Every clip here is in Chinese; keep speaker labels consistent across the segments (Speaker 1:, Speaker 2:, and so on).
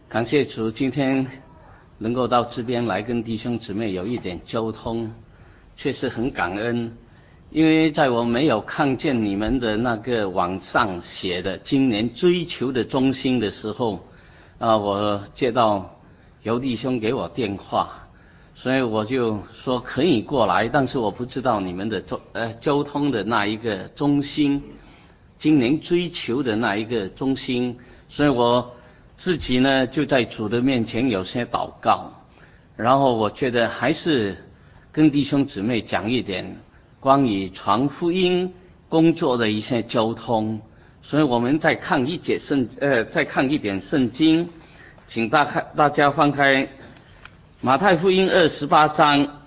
Speaker 1: 感谢主，今天能够到这边来跟弟兄姊妹有一点交通，确实很感恩。因为在我没有看见你们的那个网上写的今年追求的中心的时候，我接到尤弟兄给我电话，所以我就说可以过来，但是我不知道你们的交通的那一个中心，今年追求的那一个中心，所以我自己呢就在主的面前有些祷告，然后我觉得还是跟弟兄姊妹讲一点关于传福音工作的一些交通，所以我们再看一点圣经，请大家翻开马太福音28章，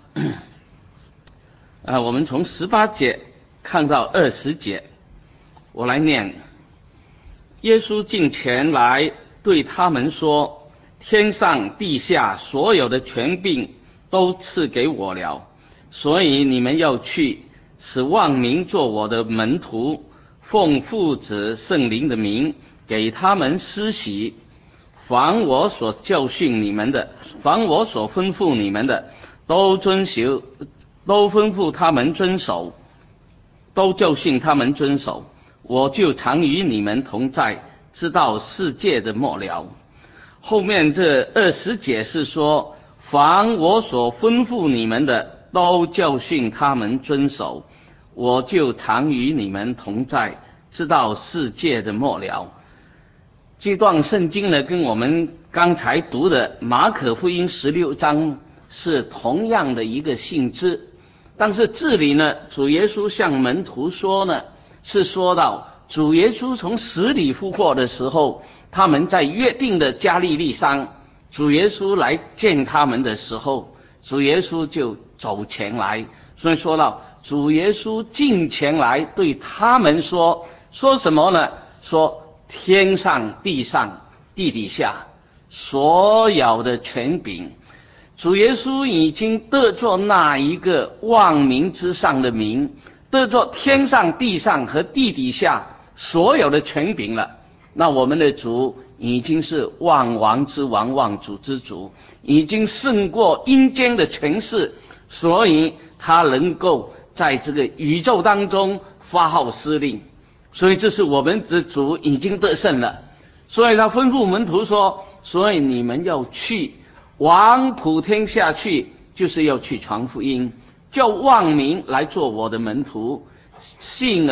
Speaker 1: 我们从18节看到20节，我来念。耶稣近前来对他们说，天上地下所有的权柄都赐给我了，所以你们要去，使万民做我的门徒，奉父子圣灵的名给他们施洗，凡我所教训你们的，凡我所吩咐你们的，都吩咐他们遵守，都教训他们遵守，我就常与你们同在，直到世界的末了。后面这20节是说，凡我所吩咐你们的，都教训他们遵守，我就常与你们同在，直到世界的末了。这段圣经呢，跟我们刚才读的马可福音16章是同样的一个性质，但是这里呢，主耶稣向门徒说呢，是说到主耶稣从死里复活的时候，他们在约定的加利利山，主耶稣来见他们的时候，主耶稣就走前来，所以说到主耶稣近前来对他们说什么呢？说天上地上地底下所有的权柄，主耶稣已经得着那一个万民之上的名，得着天上地上和地底下所有的权柄了。那我们的主已经是万王之王，万主之主，已经胜过阴间的权势，所以他能够在这个宇宙当中发号施令，所以这是我们的主已经得胜了。所以他吩咐门徒说，所以你们要去，往普天下去，就是要去传福音，叫万民来做我的门徒，信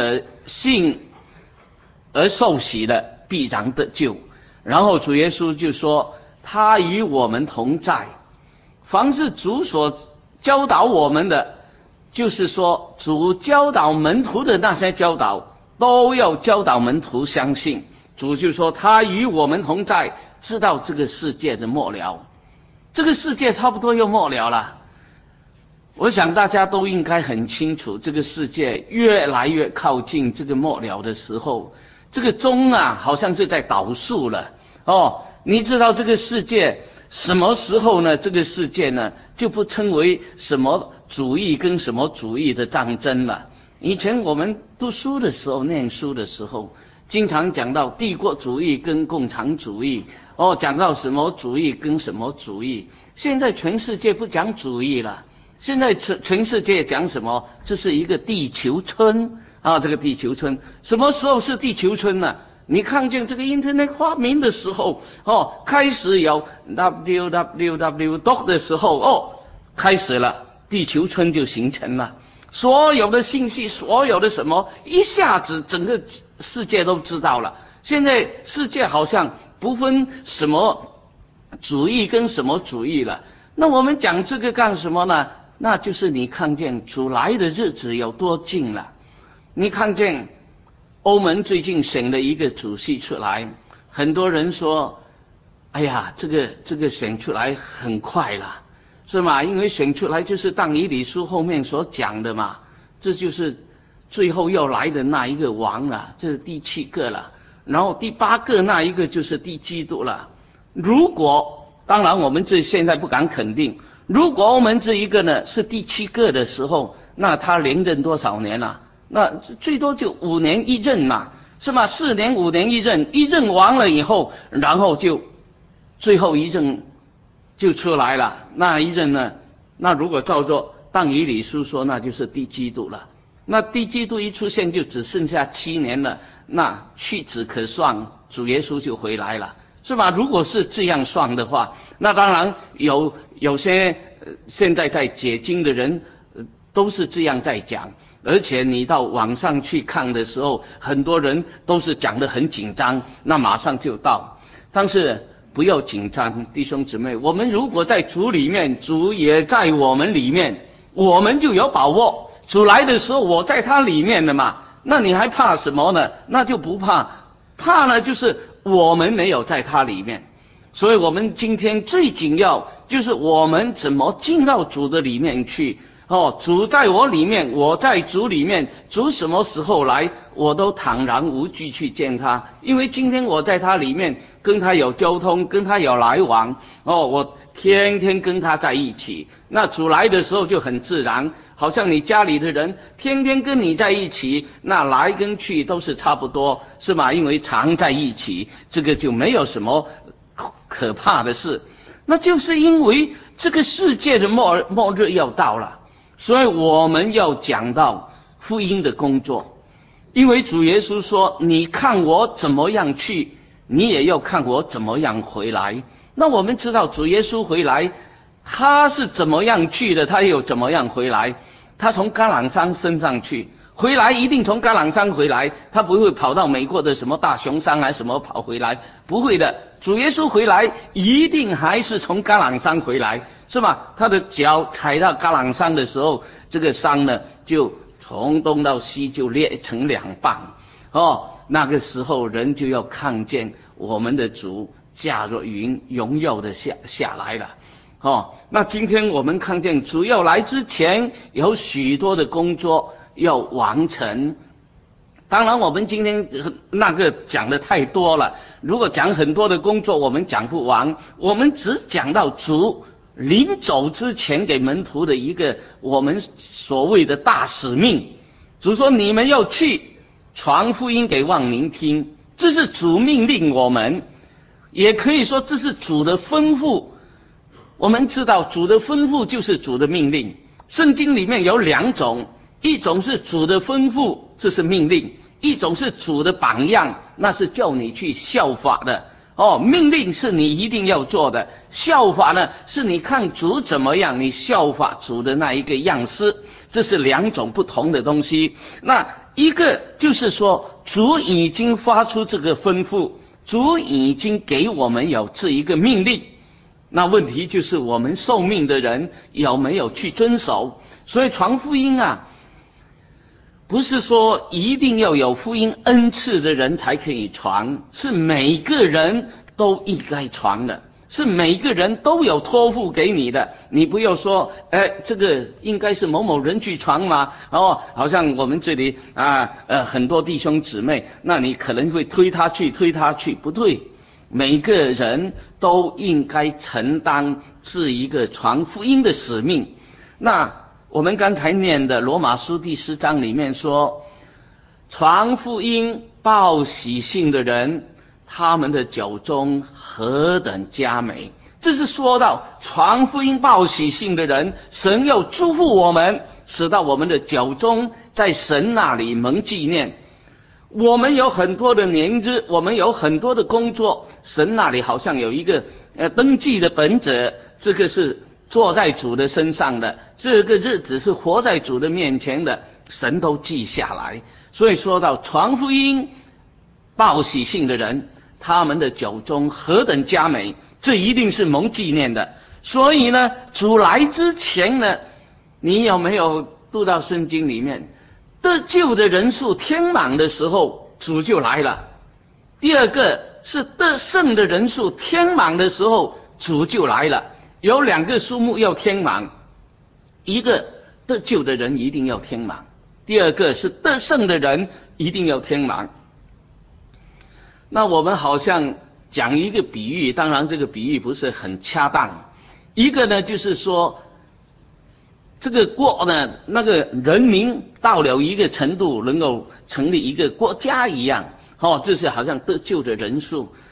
Speaker 1: 而受洗的必然得救。然后主耶稣就说，他与我们同在，凡是主所教导我们的，就是说主教导门徒的那些教导，都要教导门徒相信。主就说他与我们同在，知道这个世界的末了。这个世界差不多要末了了，我想大家都应该很清楚，这个世界越来越靠近这个末了的时候，这个钟好像是在倒数了。你知道这个世界什么时候呢？这个世界呢就不称为什么主义跟什么主义的战争了。以前我们读书的时候，念书的时候，经常讲到帝国主义跟共产主义，讲到什么主义跟什么主义。现在全世界不讲主义了，现在全世界讲什么？这是一个地球村这个地球村什么时候是地球村呢？你看见这个 Internet 发明的时候，开始有 www 的时候，开始了，地球村就形成了。所有的信息，所有的什么，一下子整个世界都知道了。现在世界好像不分什么主义跟什么主义了。那我们讲这个干什么呢？那就是你看见主来的日子有多近了。你看见欧盟最近选了一个主席出来，很多人说，哎呀，这个选出来很快了，是吗？因为选出来就是当以理书后面所讲的嘛，这就是最后要来的那一个王了，这是第7个了，然后第8个那一个就是第基督了。如果当然我们现在不敢肯定，如果欧盟这一个呢是第7个的时候，那他连任多少年啊？那最多就5年一任嘛，是吗？4年5年一任，一任完了以后，然后就最后一任就出来了。那一任呢，那如果照着但以理书说，那就是敌基督了。那敌基督一出现，就只剩下7年了，那屈指可算，主耶稣就回来了，是吧？如果是这样算的话，那当然有些现在在解经的人都是这样在讲，而且你到网上去看的时候，很多人都是讲得很紧张，那马上就到。但是不要紧张，弟兄姊妹，我们如果在主里面，主也在我们里面，我们就有把握。主来的时候，我在他里面的嘛，那你还怕什么呢？那就不怕。怕呢，就是我们没有在他里面。所以我们今天最紧要就是我们怎么进到主的里面去。主在我里面，我在主里面，主什么时候来，我都坦然无惧去见他，因为今天我在他里面，跟他有交通，跟他有来往，我天天跟他在一起。那主来的时候就很自然，好像你家里的人天天跟你在一起，那来跟去都是差不多，是吧？因为常在一起，这个就没有什么可怕的事。那就是因为这个世界的末日要到了，所以我们要讲到福音的工作。因为主耶稣说，你看我怎么样去，你也要看我怎么样回来。那我们知道主耶稣回来，他是怎么样去的，他又怎么样回来。他从橄榄山升上去，回来一定从橄榄山回来，他不会跑到美国的什么大熊山还什么跑回来，不会的。主耶稣回来一定还是从橄榄山回来，是吧？他的脚踩到橄榄山的时候，这个山呢就从东到西就裂成2半。那个时候人就要看见我们的主驾着云荣耀的下来了。那今天我们看见主要来之前有许多的工作要完成。当然我们今天那个讲的太多了，如果讲很多的工作我们讲不完，我们只讲到主临走之前给门徒的一个我们所谓的大使命。主说你们要去传福音给万民听，这是主命令我们，也可以说这是主的吩咐。我们知道主的吩咐就是主的命令，圣经里面有2种，一种是主的吩咐，这是命令；一种是主的榜样，那是叫你去效法的。命令是你一定要做的，效法呢是你看主怎么样，你效法主的那一个样式，这是2种不同的东西。那一个就是说主已经发出这个吩咐，主已经给我们有这一个命令，那问题就是我们受命的人有没有去遵守。所以传福音啊，不是说一定要有福音恩赐的人才可以传，是每个人都应该传的，是每个人都有托付给你的。你不要说这个应该是某某人去传嘛，好像我们这里很多弟兄姊妹，那你可能会推他去，不对。每个人都应该承担这一个传福音的使命。那我们刚才念的罗马书第10章里面说，传福音报喜信的人，他们的脚中何等佳美。这是说到传福音报喜信的人，神要祝福我们，使到我们的脚中在神那里蒙纪念。我们有很多的年日，我们有很多的工作，神那里好像有一个登记的本子，这个是坐在主的身上的，这个日子是活在主的面前的，神都记下来。所以说到传福音报喜信的人，他们的脚中何等佳美，这一定是蒙纪念的。所以呢，主来之前呢，你有没有读到圣经里面得救的人数天满的时候，主就来了。第二个是得胜的人数天满的时候，主就来了。有2个数目要天满，一个得救的人一定要天满，第二个是得胜的人一定要天满。那我们好像讲一个比喻，当然这个比喻不是很恰当。一个呢就是说，这个国呢，那个人民到了一个程度，能够成立一个国家一样，这是好像得救的人数。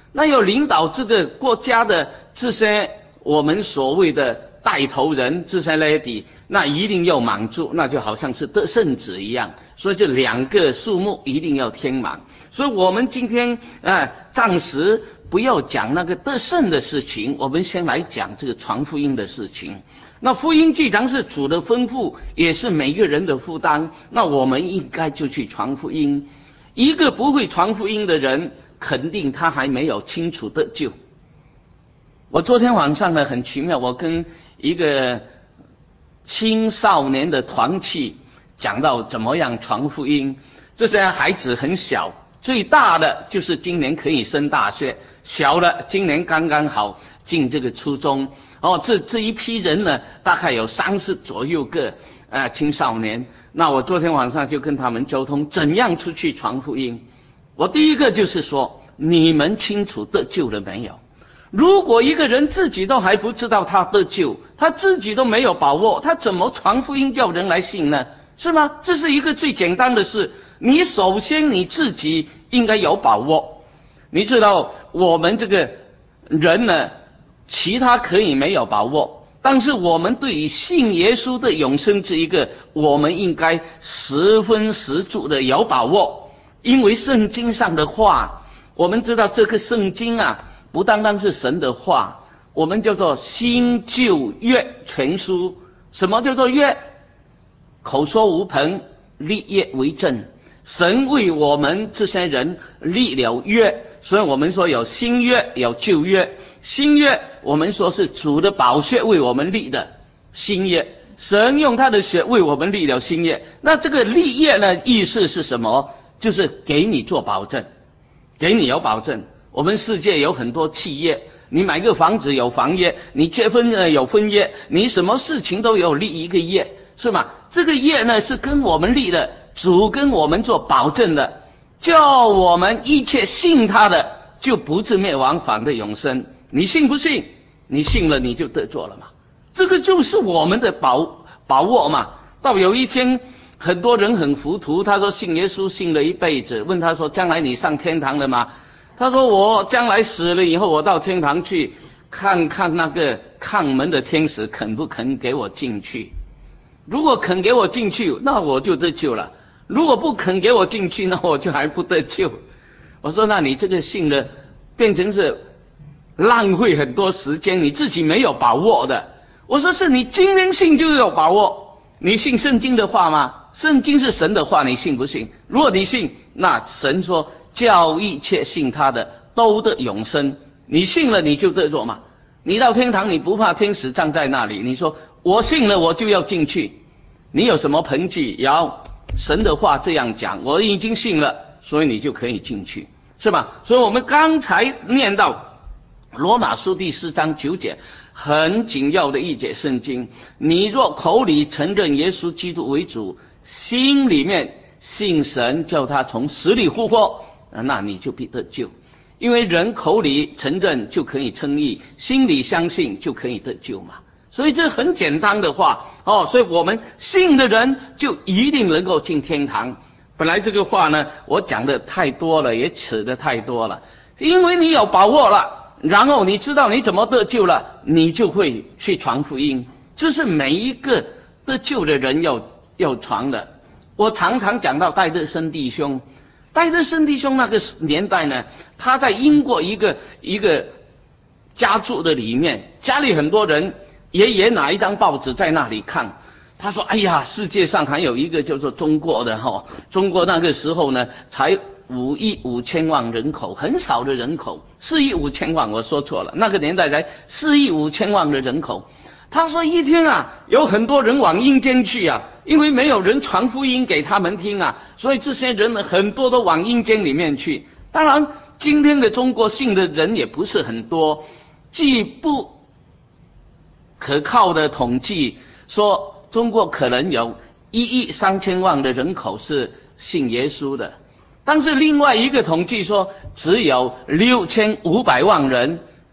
Speaker 1: 那要领导这个国家的这些我们所谓的带头人，这些 lady， 那一定要满足，那就好像是得圣子一样。所以这两个数目一定要填满。所以我们今天暂时不要讲那个得胜的事情，我们先来讲这个传福音的事情。那福音既然是主的吩咐，也是每个人的负担，那我们应该就去传福音。一个不会传福音的人，肯定他还没有清楚得救。我昨天晚上呢很奇妙，我跟一个青少年的团契讲到怎么样传福音。这些孩子很小，最大的就是今年可以升大学，小的今年刚刚好进这个初中。这一批人呢，大概有30左右个青少年。那我昨天晚上就跟他们沟通，怎样出去传福音。我第一个就是说，你们清楚得救了没有？如果一个人自己都还不知道他得救，他自己都没有把握，他怎么传福音叫人来信呢？是吗？这是一个最简单的事。你首先你自己应该有把握。你知道我们这个人呢，其他可以没有把握，但是我们对于信耶稣的永生这一个，我们应该十分十足的有把握。因为圣经上的话，我们知道这个圣经不单单是神的话，我们叫做新旧约全书。什么叫做约？口说无凭，立业为证。神为我们这些人立了约，所以我们说有新约有旧约。新约我们说是主的宝血为我们立的新约，神用他的血为我们立了新约。那这个立业呢，意思是什么？就是给你做保证，给你有保证。我们世界有很多企业，你买个房子有房业，你结婚有婚业，你什么事情都有立一个业，是吗？这个业呢是跟我们立的，主跟我们做保证的，叫我们一切信他的就不至灭亡，反得永生。你信不信？你信了你就得做了嘛。这个就是我们的把握嘛。到有一天很多人很糊涂，他说信耶稣信了一辈子，问他说将来你上天堂了吗？他说我将来死了以后，我到天堂去看看那个看门的天使肯不肯给我进去。如果肯给我进去，那我就得救了；如果不肯给我进去，那我就还不得救。我说那你这个信了变成是浪费很多时间，你自己没有把握的。我说是你今天信就有把握。你信圣经的话吗？圣经是神的话，你信不信？如果你信，那神说叫一切信他的都得永生，你信了你就得做嘛。你到天堂你不怕天使站在那里，你说我信了我就要进去，你有什么凭据？要神的话这样讲，我已经信了，所以你就可以进去，是吧？所以我们刚才念到罗马书第4章9节，很紧要的一节圣经。你若口里承认耶稣基督为主，心里面信神叫他从死里复活，那你就必得救。因为人口里承认就可以称义，心里相信就可以得救嘛。所以这很简单的话所以我们信的人就一定能够进天堂。本来这个话呢，我讲的太多了，也扯得太多了。因为你有把握了，然后你知道你怎么得救了，你就会去传福音。这是每一个得救的人要传的。我常常讲到戴德生弟兄，戴德生弟兄那个年代呢，他在英国一个家住的里面，家里很多人，爷爷拿一张报纸在那里看，他说哎呀，世界上还有一个叫做中国的中国那个时候呢才5亿5千万人口，很少的人口，4亿5千万，我说错了，那个年代才4亿5千万的人口。他说一天有很多人往阴间去因为没有人传福音给他们听所以这些人呢很多都往阴间里面去。当然今天的中国信的人也不是很多，既不可靠的统计说中国可能有1亿3千万的人口是信耶稣的，但是另外一个统计说只有6500万人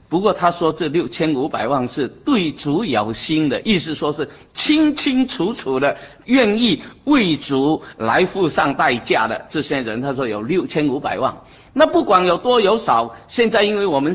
Speaker 1: 不过他说这6500万是对主有心的，意思说是清清楚楚的愿意为主来付上代价的这些人，他说有6500万。那不管有多有少，现在因为我们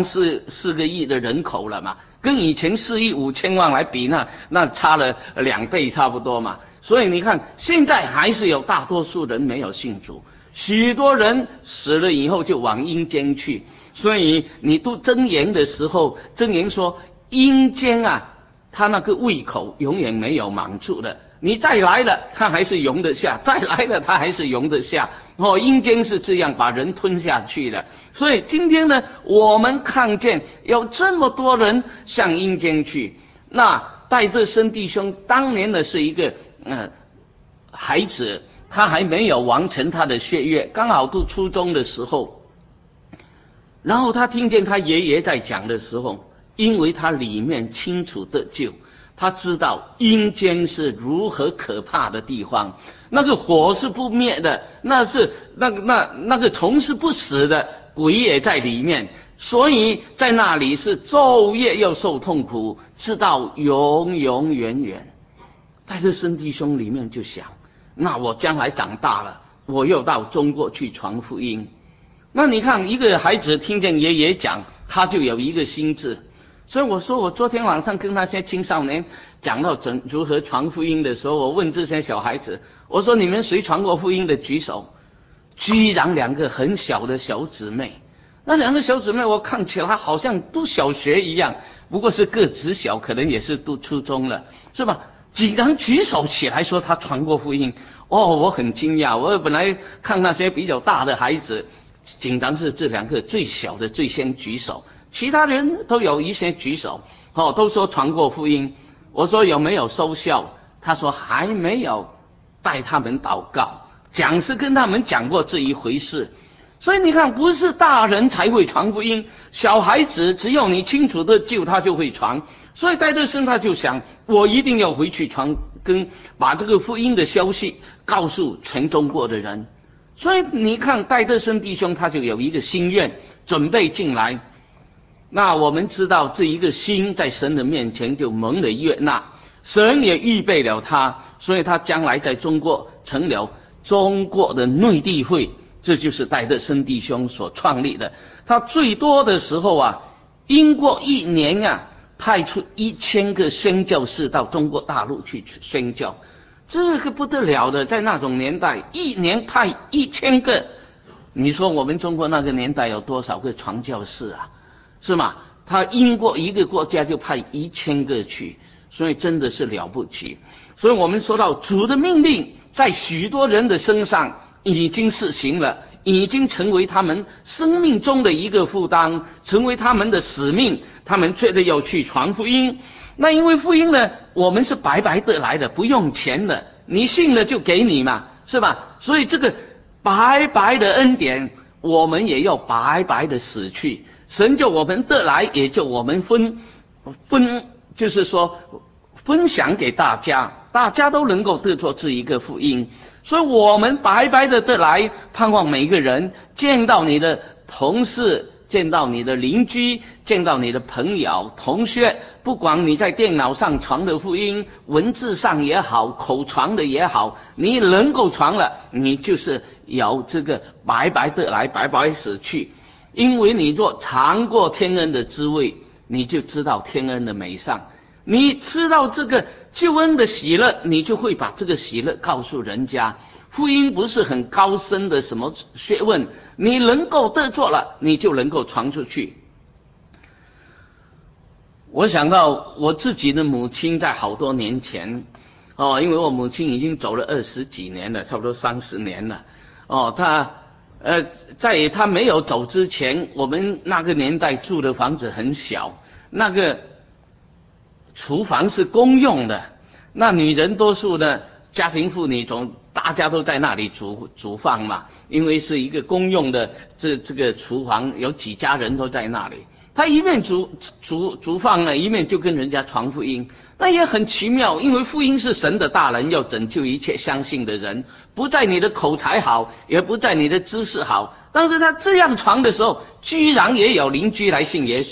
Speaker 1: 13.4个亿的人口了嘛，跟以前4亿5千万来比，那差了2倍差不多嘛。所以你看，现在还是有大多数人没有信主，许多人死了以后就往阴间去。所以你读箴言的时候，箴言说阴间啊，他那个胃口永远没有满足的，你再来了他还是容得下，再来了他还是容得下。阴间是这样把人吞下去的。所以今天呢，我们看见有这么多人向阴间去。那戴德生弟兄当年的是一个孩子，他还没有完成他的学业，刚好读初中的时候，然后他听见他爷爷在讲的时候，因为他里面清楚得救，他知道阴间是如何可怕的地方，那个火是不灭的，那个虫是不死的，鬼也在里面，所以在那里是昼夜又受痛苦，直到永永远远。戴德生弟兄里面就想，那我将来长大了，我又到中国去传福音。那你看一个孩子听见爷爷讲，他就有一个心智。所以我说，我昨天晚上跟那些青少年讲到如何传福音的时候，我问这些小孩子，我说你们谁传过福音的举手。居然2个很小的小姊妹，那2个小姊妹我看起来好像读小学一样，不过是个子小，可能也是读初中了，是吧？竟然举手起来说他传过福音。我很惊讶，我本来看那些比较大的孩子，竟然是这2个最小的最先举手，其他人都有一些举手，都说传过福音。我说有没有收效？他说还没有带他们祷告，讲师跟他们讲过这一回事。所以你看，不是大人才会传福音，小孩子只有你清楚的救他就会传。所以戴德生他就想，我一定要回去传，把这个福音的消息告诉全中国的人。所以你看戴德生弟兄他就有一个心愿，准备进来。那我们知道这一个心在神的面前就蒙了悦纳，神也预备了他，所以他将来在中国成了中国的内地会，这就是戴德生弟兄所创立的。他最多的时候啊，英国1年啊派出1000个宣教士到中国大陆去宣教，这个不得了的，在那种年代1年派1000个，你说我们中国那个年代有多少个传教士啊，是吗？他英国一个国家就派1000个去，所以真的是了不起。所以我们说到主的命令在许多人的身上已经实行了，已经成为他们生命中的一个负担，成为他们的使命，他们觉得要去传福音。那因为福音呢，我们是白白得来的，不用钱的，你信了就给你嘛，是吧？所以这个白白的恩典，我们也要白白的死去。神叫我们得来，也叫我们分，就是说分享给大家，大家都能够得着这一个福音。所以我们白白的得来，盼望每个人见到你的同事，见到你的邻居，见到你的朋友同学，不管你在电脑上传的福音，文字上也好，口传的也好，你能够传了，你就是有这个白白得来，白白死去。因为你若尝过天恩的滋味，你就知道天恩的美善，你知道这个救恩的喜乐，你就会把这个喜乐告诉人家。福音不是很高深的什么学问，你能够得着了，你就能够传出去。我想到我自己的母亲在好多年前，因为我母亲已经走了20几年了，差不多30年了。在她没有走之前，我们那个年代住的房子很小，那个厨房是公用的，那女人多数呢，家庭妇女大家都在那里煮饭嘛，因为是一个公用的这个厨房，有几家人都在那里。她一面煮饭呢，一面就跟人家传福音。那也很奇妙，因为福音是神的大能，要拯救一切相信的人，不在你的口才好，也不在你的知识好。但是他这样传的时候，居然也有邻居来信耶稣。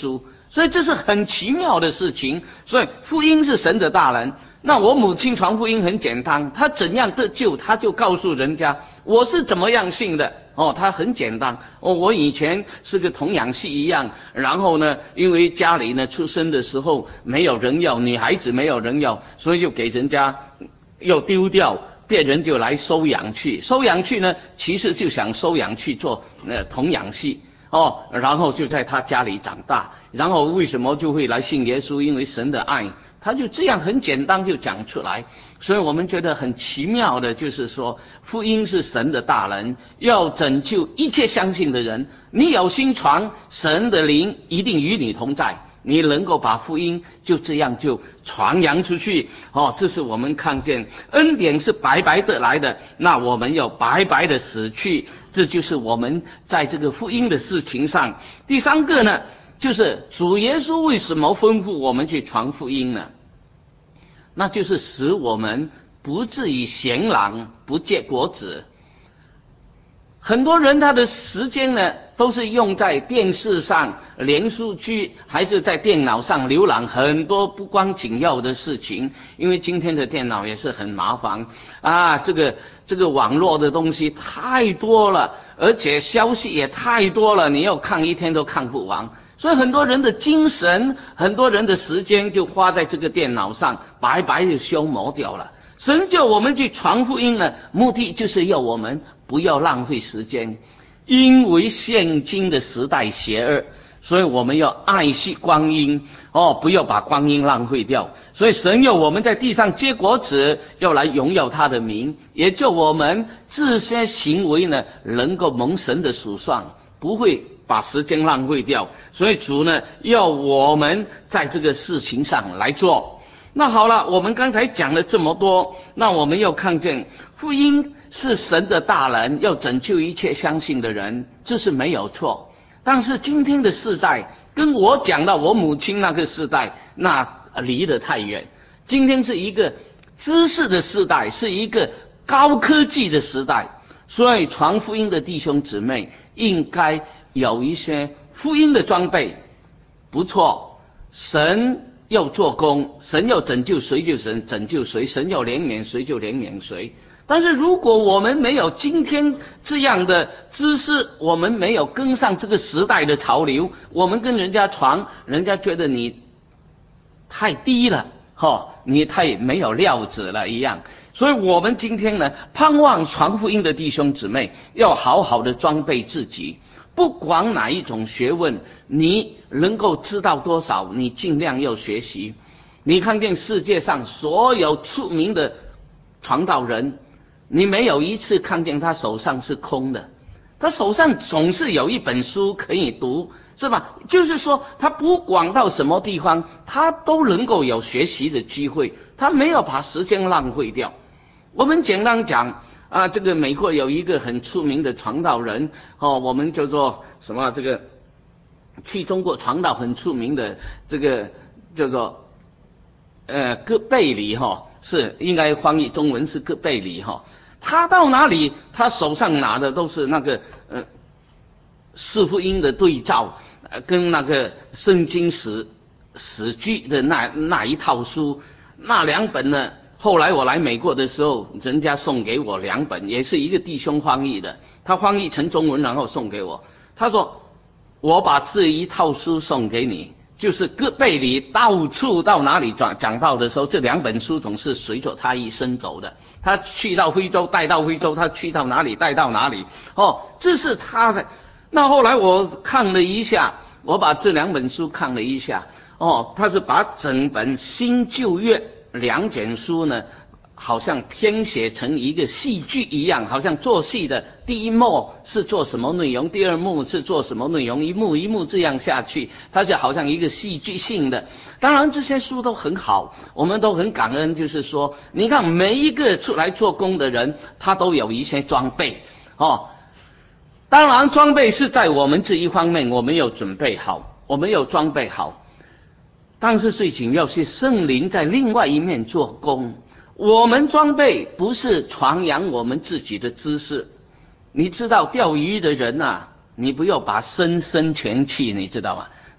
Speaker 1: 所以这是很奇妙的事情。所以福音是神的大能。那我母亲传福音很简单，她怎样得救，她就告诉人家我是怎么样信的。她很简单。我以前是个童养媳一样，然后呢，因为家里呢出生的时候没有人要，女孩子没有人要，所以就给人家又丢掉，别人就来收养去。收养去呢，其实就想收养去做童养媳。然后就在他家里长大，然后为什么就会来信耶稣？因为神的爱，他就这样很简单就讲出来。所以我们觉得很奇妙的就是说，福音是神的大能，要拯救一切相信的人。你有心传，神的灵一定与你同在，你能够把福音就这样就传扬出去。这是我们看见恩典是白白的来的，那我们要白白的死去。这就是我们在这个福音的事情上。第三个呢，就是主耶稣为什么吩咐我们去传福音呢？那就是使我们不至于闲懒不结果子。很多人他的时间呢都是用在电视上、连续剧，还是在电脑上浏览很多不关紧要的事情。因为今天的电脑也是很麻烦啊，这个网络的东西太多了，而且消息也太多了，你要看一天都看不完。所以很多人的精神，很多人的时间就花在这个电脑上，白白就消磨掉了。神叫我们去传福音呢，目的就是要我们不要浪费时间，因为现今的时代邪恶，所以我们要爱惜光阴，不要把光阴浪费掉。所以神要我们在地上结果子，要来荣耀他的名，也叫我们这些行为呢能够蒙神的数算，不会把时间浪费掉。所以主呢要我们在这个事情上来做。那好了，我们刚才讲了这么多，那我们要看见福音是神的大能，要拯救一切相信的人，这是没有错。但是今天的世代跟我讲到我母亲那个世代，那离得太远。今天是一个知识的时代，是一个高科技的时代，所以传福音的弟兄姊妹应该有一些福音的装备。不错，神要做工，神要拯救谁就拯救谁，神要怜悯谁就怜悯谁。但是如果我们没有今天这样的知识，我们没有跟上这个时代的潮流，我们跟人家传，人家觉得你太低了，你太没有料子了一样。所以我们今天呢，盼望传福音的弟兄姊妹要好好的装备自己，不管哪一种学问，你能够知道多少，你尽量要学习。你看见世界上所有出名的传道人，你没有一次看见他手上是空的，他手上总是有一本书可以读，是吧？就是说他不管到什么地方，他都能够有学习的机会，他没有把时间浪费掉。我们简单讲啊，这个美国有一个很出名的传道人，我们叫做什么？这个去中国传道很出名的这个叫做戈贝里是应该翻译中文是戈贝里他到哪里，他手上拿的都是那个四福音的对照，跟那个圣经史记的那一套书，那两本呢。后来我来美国的时候，人家送给我两本，也是一个弟兄翻译的，他翻译成中文然后送给我。他说我把这一套书送给你，就是戈贝里到处到哪里讲道的时候，这两本书总是随着他一生走的。他去到非洲带到非洲，他去到哪里带到哪里，这是他的。那后来我看了一下，我把这两本书看了一下，他是把整本新旧约两卷书呢，好像编写成一个戏剧一样，好像做戏的，第一幕是做什么内容，第二幕是做什么内容，一幕一幕这样下去，它是好像一个戏剧性的。当然这些书都很好，我们都很感恩，就是说你看每一个出来做工的人，他都有一些装备当然装备是在我们这一方面，我们有准备好，我们有装备好，但是最紧要是圣灵在另外一面做工。我们装备不是传扬我们自己的知识。你知道钓鱼的人啊，你不要把深深全弃，你知道吗？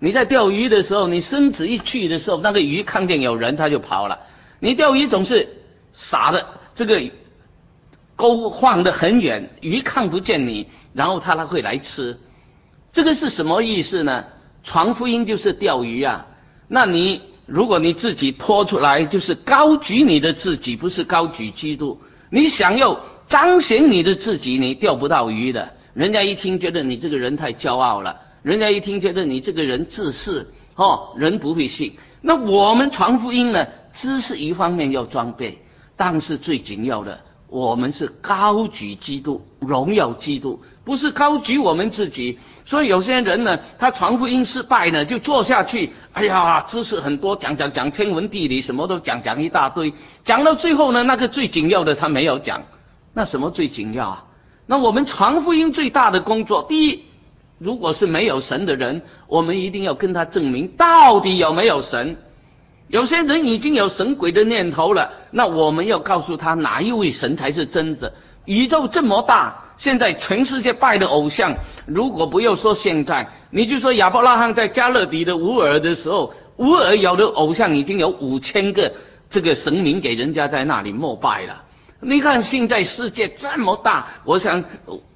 Speaker 1: 你在钓鱼的时候，你绳子一去的时候，那个鱼看见有人它就跑了。你钓鱼总是傻的，这个钩放得很远，鱼看不见你，然后它会来吃。这个是什么意思呢？传福音就是钓鱼啊。那如果你自己拖出来，就是高举你的自己，不是高举基督。你想要彰显你的自己，你钓不到鱼的。人家一听觉得你这个人太骄傲了，人家一听觉得你这个人自私，人不会信。那我们传福音呢，知识一方面要装备，但是最紧要的，我们是高举基督，荣耀基督，不是高举我们自己。所以有些人呢，他传福音失败呢，就做下去，哎呀，知识很多，讲天文地理，什么都讲一大堆，讲到最后呢，那个最紧要的他没有讲。那什么最紧要啊？那我们传福音最大的工作，第一，如果是没有神的人，我们一定要跟他证明到底有没有神。有些人已经有神鬼的念头了，那我们要告诉他哪一位神才是真的。宇宙这么大，现在全世界拜的偶像，如果不要说现在，你就说亚伯拉罕在加勒底的乌尔的时候，乌尔有的偶像已经有5000个这个神明给人家在那里膜拜了。你看现在世界这么大，我想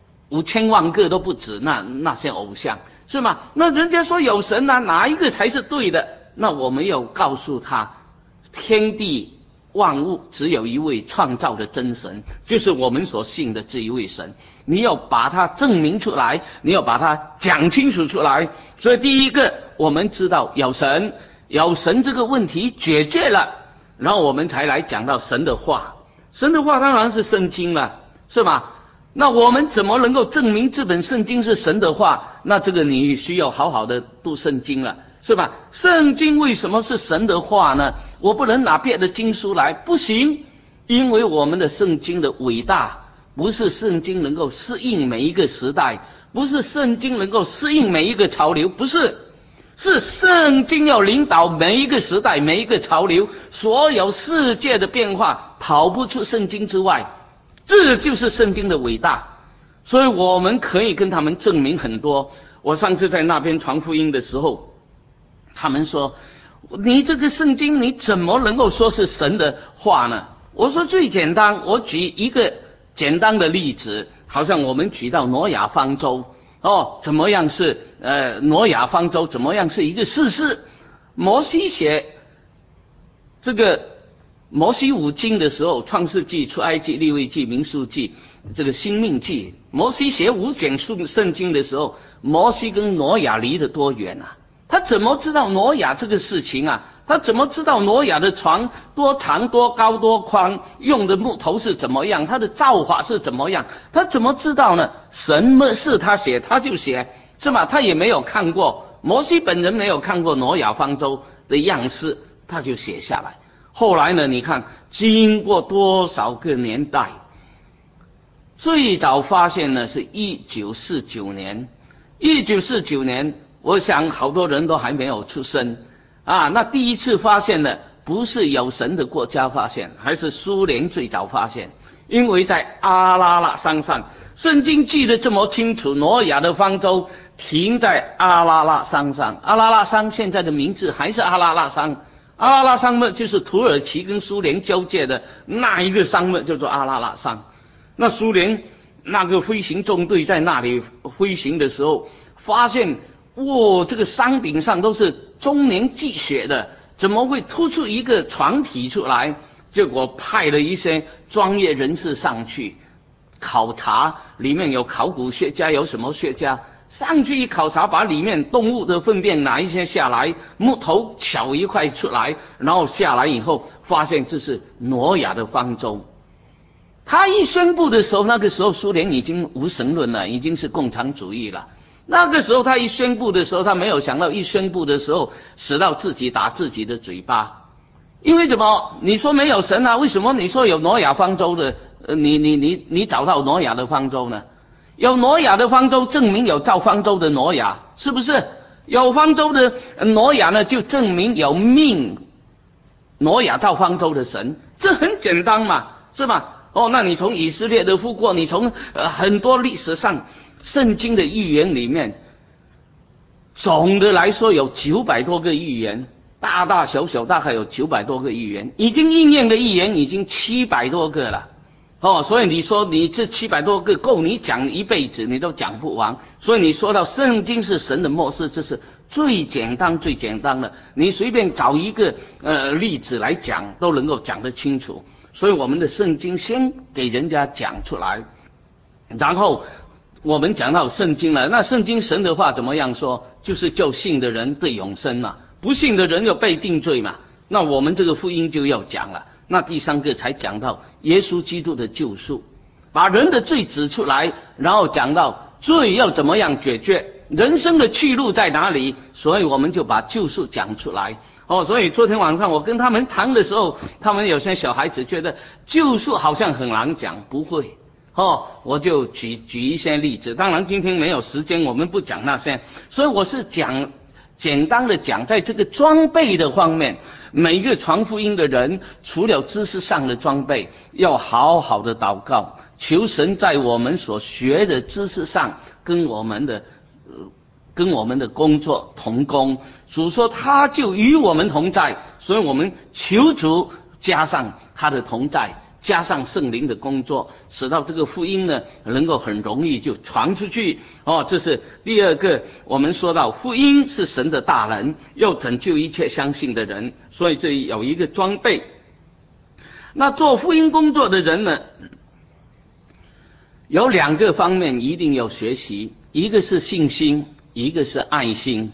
Speaker 1: 5000万个都不止，那些偶像是吗？那人家说有神啊，哪一个才是对的？那我们要告诉他，天地万物只有一位创造的真神，就是我们所信的这一位神。你要把它证明出来，你要把它讲清楚出来。所以第一个，我们知道有神这个问题解决了，然后我们才来讲到神的话。神的话当然是圣经了，是吧？那我们怎么能够证明这本圣经是神的话？那这个你需要好好的读圣经了，是吧？圣经为什么是神的话呢？我不能拿别的经书来，不行，因为我们的圣经的伟大，不是圣经能够适应每一个时代，不是圣经能够适应每一个潮流，不是，是圣经要领导每一个时代，每一个潮流，所有世界的变化跑不出圣经之外，这就是圣经的伟大。所以我们可以跟他们证明很多。我上次在那边传福音的时候，他们说你这个圣经你怎么能够说是神的话呢？我说最简单，我举一个简单的例子，好像我们举到挪亚方舟，怎么样是挪亚方舟怎么样是一个事实。摩西写这个摩西五经的时候，创世纪、出埃及、利未记、民数记，这个申命记，摩西写5卷圣经的时候，摩西跟挪亚离得多远啊？他怎么知道挪亚这个事情啊？他怎么知道挪亚的船多长多高多宽，用的木头是怎么样，他的造法是怎么样？他怎么知道呢？什么事他写他就写，是吧？他也没有看过，摩西本人没有看过挪亚方舟的样式，他就写下来。后来呢，你看经过多少个年代，最早发现呢是1949年，1949年我想好多人都还没有出生啊。那第一次发现呢，不是有神的国家发现，还是苏联最早发现。因为在阿拉腊山上，圣经记得这么清楚，挪亚的方舟停在阿拉腊山上。阿拉腊山现在的名字还是阿拉腊山，阿拉腊山呢就是土耳其跟苏联交界的那一个山呢，叫做阿拉腊山。那苏联那个飞行纵队在那里飞行的时候，发现这个山顶上都是终年积雪的，怎么会突出一个船体出来？结果派了一些专业人士上去考察，里面有考古学家，有什么学家上去一考察，把里面动物的粪便拿一些下来，木头巧一块出来，然后下来以后发现这是挪亚的方舟。他一宣布的时候，那个时候苏联已经无神论了，已经是共产主义了。那个时候他一宣布的时候，他没有想到一宣布的时候使到自己打自己的嘴巴。因为怎么你说没有神啊？为什么你说有挪亚方舟的？你找到挪亚的方舟呢？有挪亚的方舟，证明有造方舟的挪亚，是不是？有方舟的挪亚呢，就证明有命挪亚造方舟的神，这很简单嘛，是吧？那你从以色列的复国，你从很多历史上圣经的预言里面， 总的来说有900多个预言，大大小小大概有900多个预言，已经应验的预言已经700多个了。所以你说你这700多个够你讲一辈子，你都讲不完。所以你说到圣经是神的默示，这是最简单的，你随便找一个例子来讲都能够讲得清楚。所以我们的圣经先给人家讲出来，然后我们讲到圣经了，那圣经神的话怎么样说？就是救信的人得永生嘛，不信的人就被定罪嘛。那我们这个福音就要讲了。那第3个才讲到耶稣基督的救赎，把人的罪指出来，然后讲到罪要怎么样解决，人生的去路在哪里，所以我们就把救赎讲出来。所以昨天晚上我跟他们谈的时候，他们有些小孩子觉得救赎好像很难讲，不会。我就举一些例子，当然今天没有时间，我们不讲那些，所以我是简单的讲，在这个装备的方面，每一个传福音的人，除了知识上的装备，要好好的祷告，求神在我们所学的知识上跟我们的工作同工。主说他就与我们同在，所以我们求主加上他的同在，加上圣灵的工作，使到这个福音呢能够很容易就传出去。这是第2个，我们说到福音是神的大能，要拯救一切相信的人，所以这里有一个装备。那做福音工作的人呢，有2个方面一定要学习，一个是信心，一个是爱心。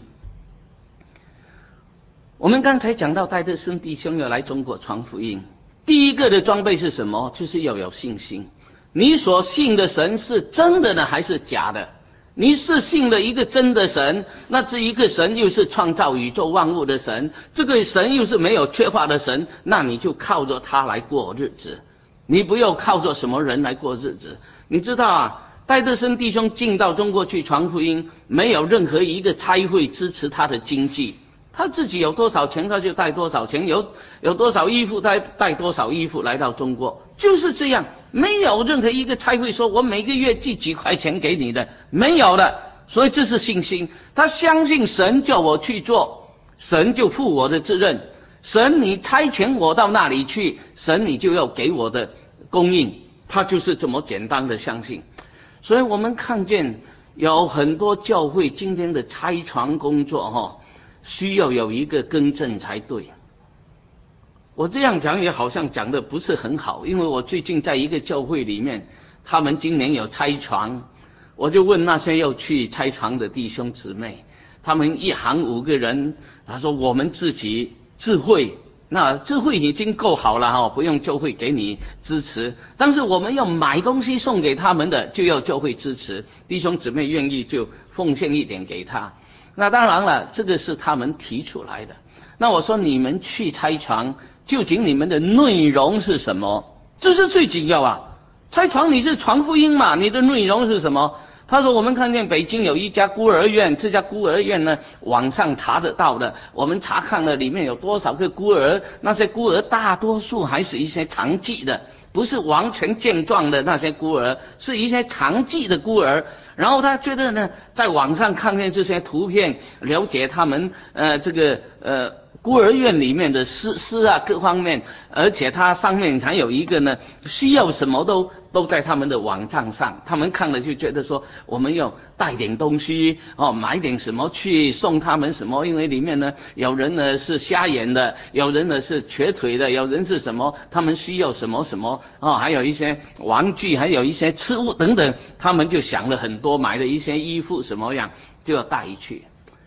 Speaker 1: 我们刚才讲到戴德生弟兄要来中国传福音，第1个的装备是什么？就是要有信心。你所信的神是真的呢还是假的？你是信了一个真的神，那这一个神又是创造宇宙万物的神，这个神又是没有缺乏的神，那你就靠着他来过日子，你不要靠着什么人来过日子。你知道啊，戴德生弟兄进到中国去传福音，没有任何一个差会支持他的经济，他自己有多少钱他就带多少钱，有多少衣服他带多少衣服来到中国，就是这样，没有任何一个差会说我每个月寄几块钱给你的，没有的。所以这是信心，他相信神叫我去做，神就负我的责任，神你差遣我到那里去，神你就要给我的供应，他就是这么简单的相信。所以我们看见有很多教会今天的差传工作需要有一个更正才对。我这样讲也好像讲的不是很好，因为我最近在一个教会里面，他们今年有差传，我就问那些要去差传的弟兄姊妹，他们一行5个人，他说我们自己智慧，那智慧已经够好了不用教会给你支持，但是我们要买东西送给他们的，就要教会支持，弟兄姊妹愿意就奉献一点给他。那当然了，这个是他们提出来的。那我说你们去差传，究竟你们的内容是什么？这是最紧要啊。差传你是传福音嘛，你的内容是什么？他说我们看见北京有一家孤儿院，这家孤儿院呢网上查得到的，我们查看了里面有多少个孤儿，那些孤儿大多数还是一些残疾的，不是完全健壮的那些孤儿，是一些残疾的孤儿。然后他觉得呢，在网上看见这些图片，了解他们孤儿院里面的诗啊各方面，而且它上面还有一个呢，需要什么都在他们的网站上，他们看了就觉得说我们要带点东西买点什么去送他们什么，因为里面呢有人呢是瞎眼的，有人呢是瘸腿的，有人是什么，他们需要什么什么还有一些玩具，还有一些吃物等等，他们就想了很多，买了一些衣服什么样就要带去。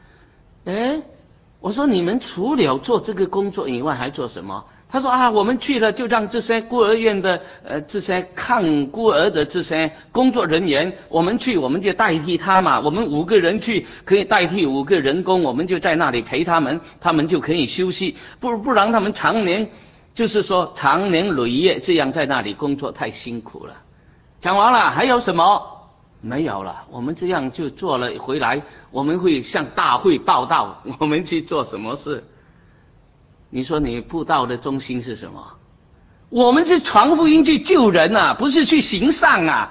Speaker 1: 我说你们除了做这个工作以外还做什么？他说我们去了就让这些孤儿院的这些看孤儿的这些工作人员，我们去我们就代替他嘛，我们5个人去可以代替5个人工，我们就在那里陪他们，他们就可以休息，不然他们常年累月这样在那里工作太辛苦了。讲完了还有什么？没有了，我们这样就做了回来，我们会向大会报道我们去做什么事。你说你布道的中心是什么？我们是传福音去救人啊，不是去行善啊。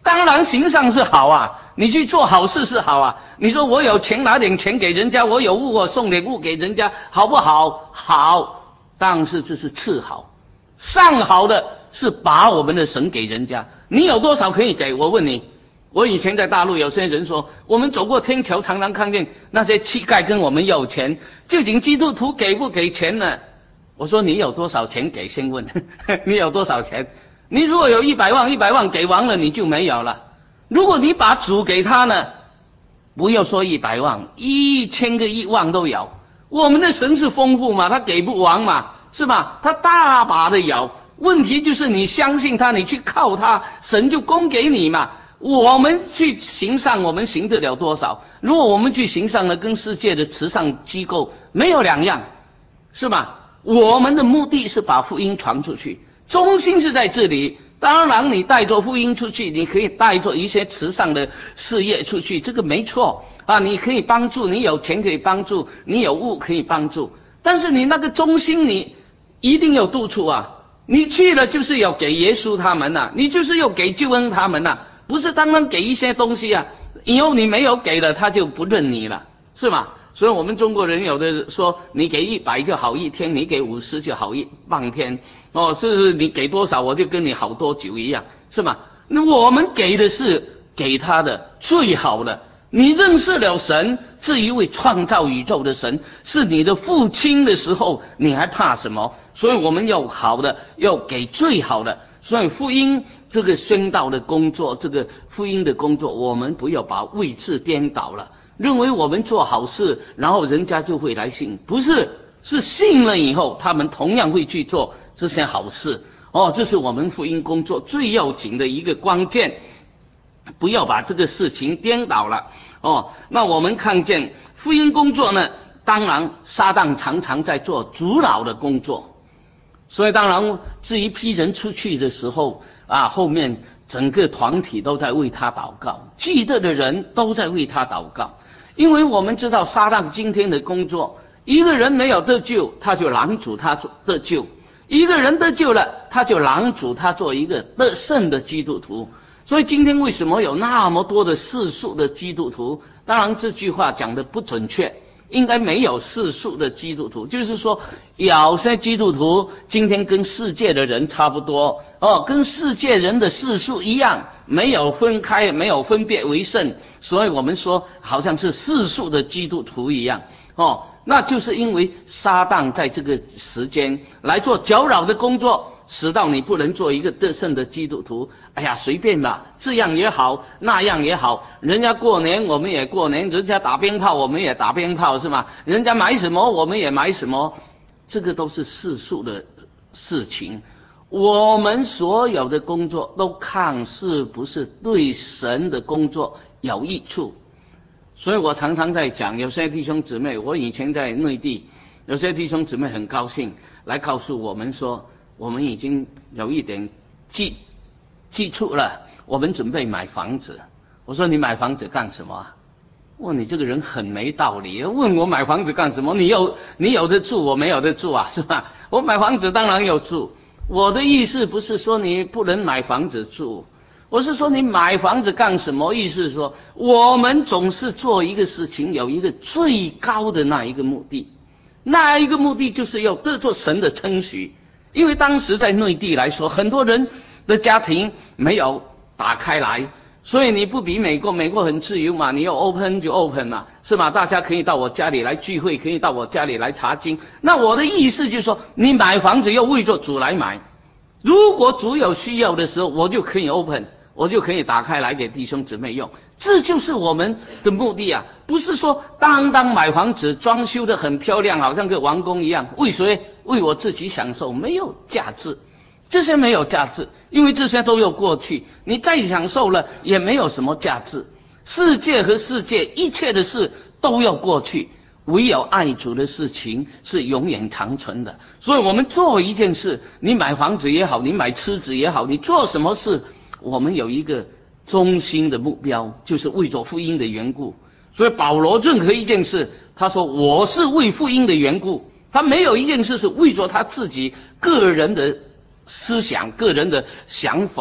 Speaker 1: 当然行善是好啊，你去做好事是好啊。你说我有钱拿点钱给人家，我有物我送点物给人家，好不好？好，但是这是次好。上好的是把我们的神给人家，你有多少可以给？我问你，我以前在大陆有些人说，我们走过天桥常常看见那些乞丐跟我们要钱，究竟基督徒给不给钱呢？我说你有多少钱给？先问你有多少钱？你如果有100万给完了你就没有了。如果你把主给他呢，不要说100万，1000个1万都有。我们的神是丰富嘛，他给不完嘛，是吧？他大把的有。问题就是你相信他，你去靠他，神就供给你嘛。我们去行善，我们行得了多少？如果我们去行善呢，跟世界的慈善机构没有两样，是吧？我们的目的是把福音传出去，中心是在这里。当然你带着福音出去，你可以带着一些慈善的事业出去，这个没错啊，你可以帮助，你有钱可以帮助，你有物可以帮助，但是你那个中心你一定有督促啊，你去了就是要给耶稣他们啊，你就是要给救恩他们啊，不是单单给一些东西啊，以后你没有给了他就不认你了，是吗？所以我们中国人有的说，你给100就好一天，你给50就好半天，是你给多少我就跟你好多久一样，是吗？那我们给的是给他的最好的。你认识了神，这一位创造宇宙的神是你的父亲的时候，你还怕什么？所以我们要好的，要给最好的。所以福音这个宣道的工作，这个福音的工作，我们不要把位置颠倒了。认为我们做好事，然后人家就会来信，不是，是信了以后，他们同样会去做这些好事。这是我们福音工作最要紧的一个关键，不要把这个事情颠倒了。那我们看见福音工作呢，当然撒旦常常在做阻挠的工作，所以当然这一批人出去的时候后面整个团体都在为他祷告，记得的人都在为他祷告。因为我们知道撒旦今天的工作，一个人没有得救，他就拦阻他得救；一个人得救了，他就拦阻他做一个得胜的基督徒。所以今天为什么有那么多的世俗的基督徒？当然这句话讲的不准确，应该没有世俗的基督徒，就是说有些基督徒今天跟世界的人差不多跟世界人的世俗一样，没有分开，没有分别为圣，所以我们说好像是世俗的基督徒一样那就是因为撒旦在这个时间来做搅扰的工作，使到你不能做一个得胜的基督徒。哎呀，随便吧，这样也好，那样也好，人家过年我们也过年，人家打鞭炮我们也打鞭炮，是吗？人家买什么我们也买什么，这个都是世俗的事情。我们所有的工作都看是不是对神的工作有益处。所以我常常在讲，有些弟兄姊妹，我以前在内地，有些弟兄姊妹很高兴来告诉我们说，我们已经有一点基础了，我们准备买房子。我说你买房子干什么啊？问你这个人很没道理，问我买房子干什么？你有的住，我没有的住啊，是吧？我买房子当然有住。我的意思不是说你不能买房子住，我是说你买房子干什么？意思是说我们总是做一个事情有一个最高的那一个目的，那一个目的就是要得着神的称许。因为当时在内地来说，很多人的家庭没有打开来，所以你不比美国，美国很自由嘛，你要 open 就 open 嘛，是吧？大家可以到我家里来聚会，可以到我家里来查经。那我的意思就是说，你买房子要为着主来买，如果主有需要的时候，我就可以 open， 我就可以打开来给弟兄姊妹用。这就是我们的目的啊，不是说单单买房子装修得很漂亮，好像个王宫一样，为谁？为我自己享受，没有价值。这些没有价值，因为这些都要过去，你再享受了也没有什么价值。世界和世界一切的事都要过去，唯有爱主的事情是永远长存的。所以我们做一件事，你买房子也好，你买车子也好，你做什么事，我们有一个中心的目标，就是为着福音的缘故。所以保罗任何一件事，他说我是为福音的缘故，他没有一件事是为着他自己个人的思想、个人的想法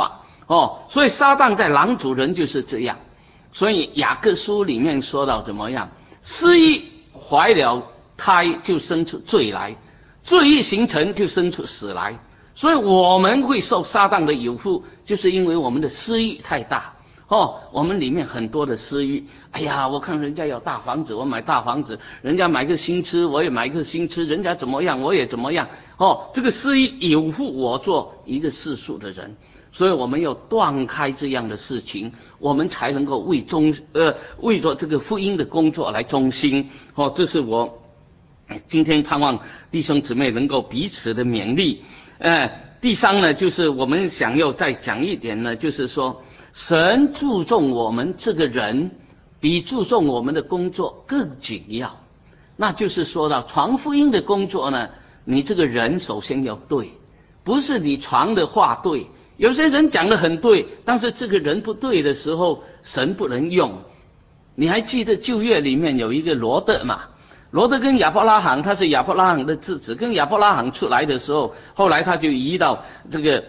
Speaker 1: 所以撒旦在狼主人就是这样。所以雅各书里面说到怎么样，私欲怀了胎就生出罪来，罪一形成就生出死来。所以我们会受撒旦的诱惑，就是因为我们的私欲太大。我们里面很多的私欲，哎呀，我看人家有大房子，我买大房子；人家买个新车，我也买个新车；人家怎么样，我也怎么样。这个私欲诱惑我做一个世俗的人，所以我们要断开这样的事情，我们才能够为做这个福音的工作来忠心。这是我今天盼望弟兄姊妹能够彼此的勉励。第三呢，就是我们想要再讲一点呢，就是说神注重我们这个人比注重我们的工作更紧要。那就是说到传福音的工作呢，你这个人首先要对，不是你传的话对。有些人讲得很对，但是这个人不对的时候，神不能用。你还记得旧约里面有一个罗德嘛？罗德跟亚伯拉罕，他是亚伯拉罕的侄子，跟亚伯拉罕出来的时候，后来他就移到这个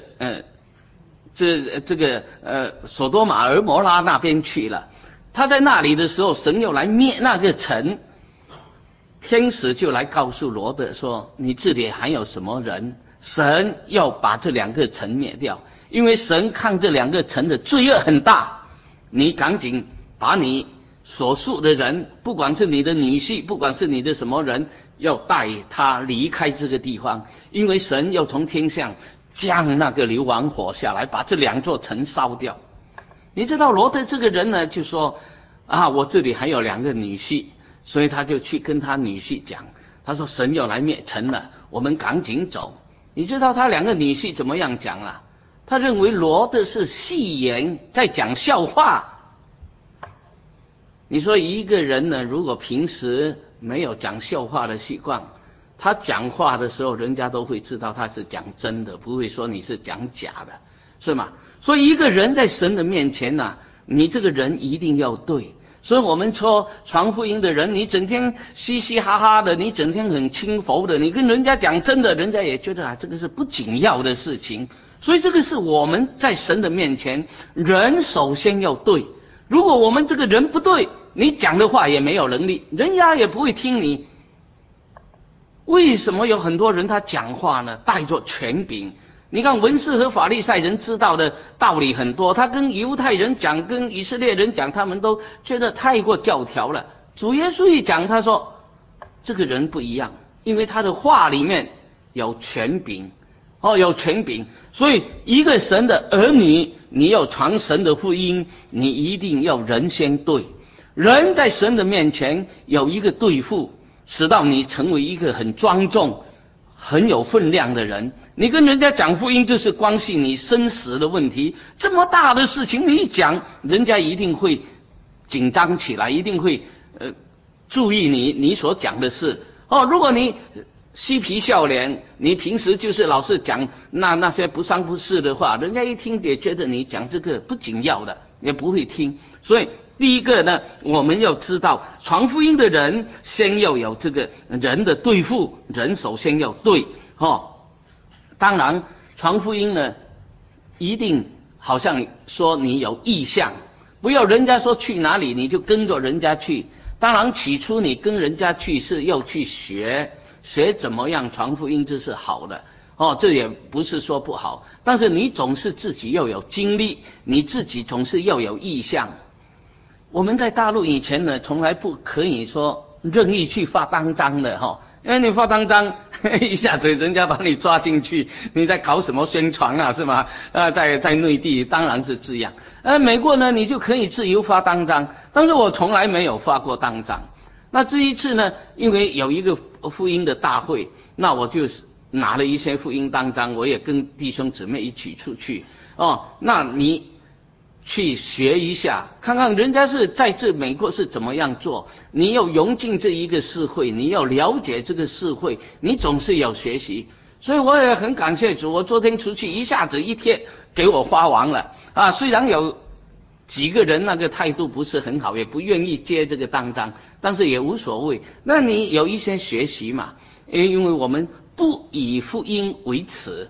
Speaker 1: 所多玛俄摩拉那边去了。他在那里的时候，神又来灭那个城，天使就来告诉罗德说，你这里还有什么人？神要把这两个城灭掉，因为神看这两个城的罪恶很大，你赶紧把你所属的人，不管是你的女婿，不管是你的什么人，要带他离开这个地方，因为神要从天上降那个硫磺火下来，把这两座城烧掉。你知道罗德这个人呢，就说我这里还有两个女婿，所以他就去跟他女婿讲，他说神要来灭城了，我们赶紧走。你知道他两个女婿怎么样讲啊？他认为罗德是戏言，在讲笑话。你说一个人呢，如果平时没有讲笑话的习惯，他讲话的时候人家都会知道他是讲真的，不会说你是讲假的，是吗？所以一个人在神的面前呢，你这个人一定要对。所以我们说传福音的人，你整天嘻嘻哈哈的，你整天很轻浮的，你跟人家讲真的，人家也觉得这个是不紧要的事情。所以这个是我们在神的面前，人首先要对。如果我们这个人不对，你讲的话也没有能力，人家也不会听你。为什么有很多人他讲话呢，带着权柄？你看文士和法利赛人知道的道理很多，他跟犹太人讲，跟以色列人讲，他们都觉得太过教条了。主耶稣一讲，他说这个人不一样，因为他的话里面有权柄，有权柄。所以一个神的儿女，你要传神的福音，你一定要人先对。人在神的面前有一个对付，使到你成为一个很庄重很有分量的人。你跟人家讲福音，就是关系你生死的问题，这么大的事情你一讲，人家一定会紧张起来，一定会注意你所讲的事。如果你嬉皮笑脸，你平时就是老是讲那些不三不四的话，人家一听也觉得你讲这个不紧要的，也不会听。所以第一个呢，我们要知道传福音的人先要有这个人的对付，人首先要对。当然传福音呢，一定好像说你有意向，不要人家说去哪里你就跟着人家去。当然起初你跟人家去是要去学怎么样传福音，这是好的这也不是说不好，但是你总是自己要有经历，你自己总是要有意向。我们在大陆以前呢，从来不可以说任意去发单张的因为你发单张一下子人家把你抓进去，你在搞什么宣传啊，是吗？在内地当然是这样。美国呢，你就可以自由发单张，但是我从来没有发过单张。那这一次呢，因为有一个福音的大会，那我就拿了一些福音单张，我也跟弟兄姊妹一起出去那你去学一下，看看人家是在这美国是怎么样做，你要融进这一个社会，你要了解这个社会，你总是要学习。所以我也很感谢主，我昨天出去一下子一天给我花完了虽然有几个人那个态度不是很好，也不愿意接这个单张，但是也无所谓。那你有一些学习嘛，因为我们不以福音为耻，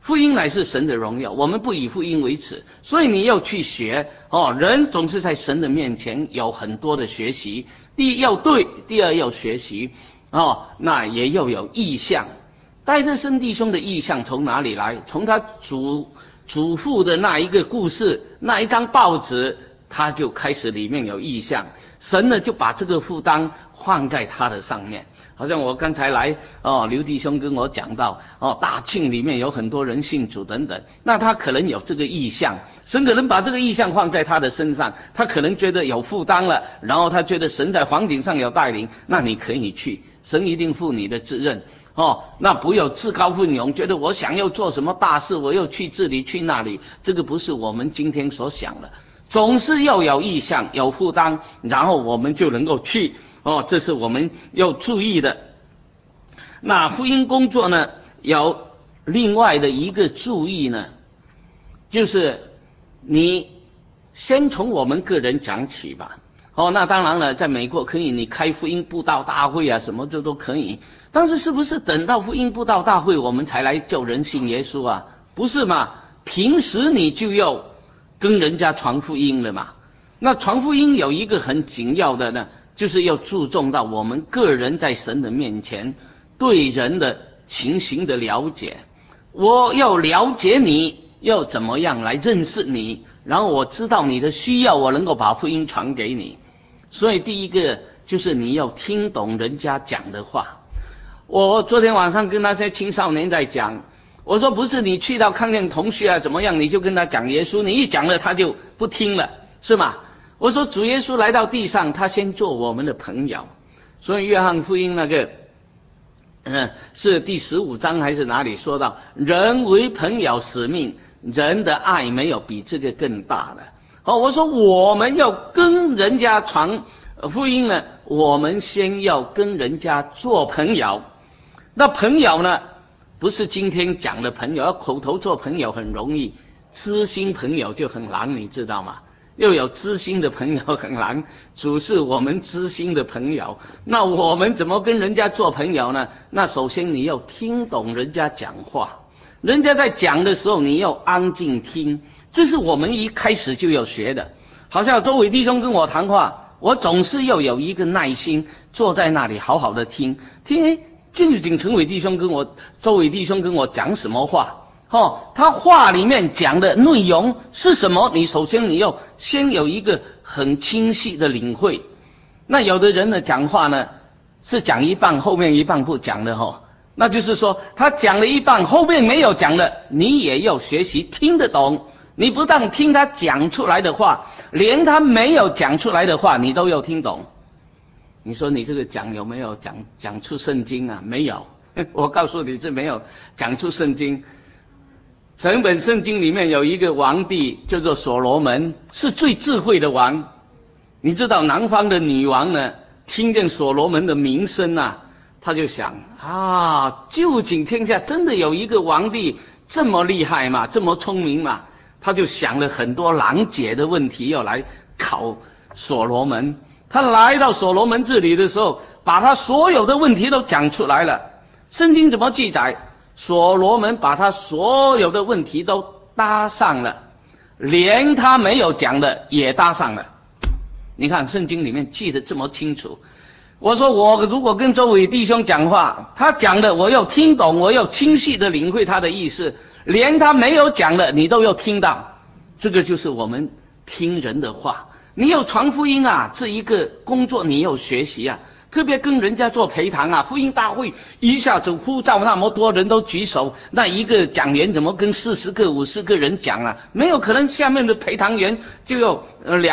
Speaker 1: 福音乃是神的荣耀，我们不以福音为耻，所以你要去学人总是在神的面前有很多的学习，第一要对，第二要学习那也要有意向。戴特生弟兄的意向从哪里来？从他祖父的那一个故事，那一张报纸，他就开始里面有意向，神呢就把这个负担放在他的上面。好像我刚才来刘弟兄跟我讲到大庆里面有很多人信主等等，那他可能有这个意向，神可能把这个意向放在他的身上，他可能觉得有负担了，然后他觉得神在环境上有带领，那你可以去，神一定负你的责任那不要自高奋勇，觉得我想要做什么大事，我要去这里去那里，这个不是我们今天所想的。总是要有意向，有负担，然后我们就能够去这是我们要注意的。那福音工作呢，有另外的一个注意呢，就是你先从我们个人讲起吧。那当然了，在美国可以你开福音布道大会啊，什么这都可以。但是是不是等到福音布道大会我们才来叫人信耶稣啊？不是嘛？平时你就要跟人家传福音了嘛。那传福音有一个很紧要的呢，就是要注重到我们个人在神的面前对人的情形的了解。我要了解你，要怎么样来认识你，然后我知道你的需要，我能够把福音传给你。所以第一个就是你要听懂人家讲的话。我昨天晚上跟那些青少年在讲，我说不是你去到看见同学怎么样你就跟他讲耶稣，你一讲了他就不听了，是吗？我说主耶稣来到地上，他先做我们的朋友。所以约翰福音那个是第15章还是哪里说到，人为朋友使命，人的爱没有比这个更大的。我说我们要跟人家传福音呢，我们先要跟人家做朋友。那朋友呢，不是今天讲的朋友，要口头做朋友很容易，知心朋友就很难，你知道吗？又有知心的朋友很难，主是我们知心的朋友。那我们怎么跟人家做朋友呢？那首先你要听懂人家讲话，人家在讲的时候你要安静听，这是我们一开始就要学的。好像周伟弟兄跟我谈话，我总是要有一个耐心，坐在那里好好的听究竟周伟弟兄跟我讲什么话他话里面讲的内容是什么，你首先你要先有一个很清晰的领会。那有的人呢讲话呢是讲一半后面一半不讲的那就是说他讲了一半后面没有讲的，你也要学习听得懂。你不但听他讲出来的话，连他没有讲出来的话你都要听懂。你说你这个讲有没有讲出圣经啊？没有，我告诉你这没有讲出圣经。整本圣经里面有一个皇帝叫做所罗门，是最智慧的王。你知道南方的女王呢，听见所罗门的名声他就想究竟天下真的有一个皇帝这么厉害吗？这么聪明吗？他就想了很多难解的问题要来考所罗门。他来到所罗门这里的时候，把他所有的问题都讲出来了。圣经怎么记载？所罗门把他所有的问题都搭上了，连他没有讲的也搭上了。你看圣经里面记得这么清楚。我说我如果跟周伟弟兄讲话，他讲的我要听懂，我要清晰的领会他的意思，连他没有讲的你都要听到。这个就是我们听人的话。你有传福音这一个工作你要学习特别跟人家做陪谈福音大会一下子呼召那么多人都举手，那一个讲员怎么跟40个50个人讲没有可能，下面的陪谈员就要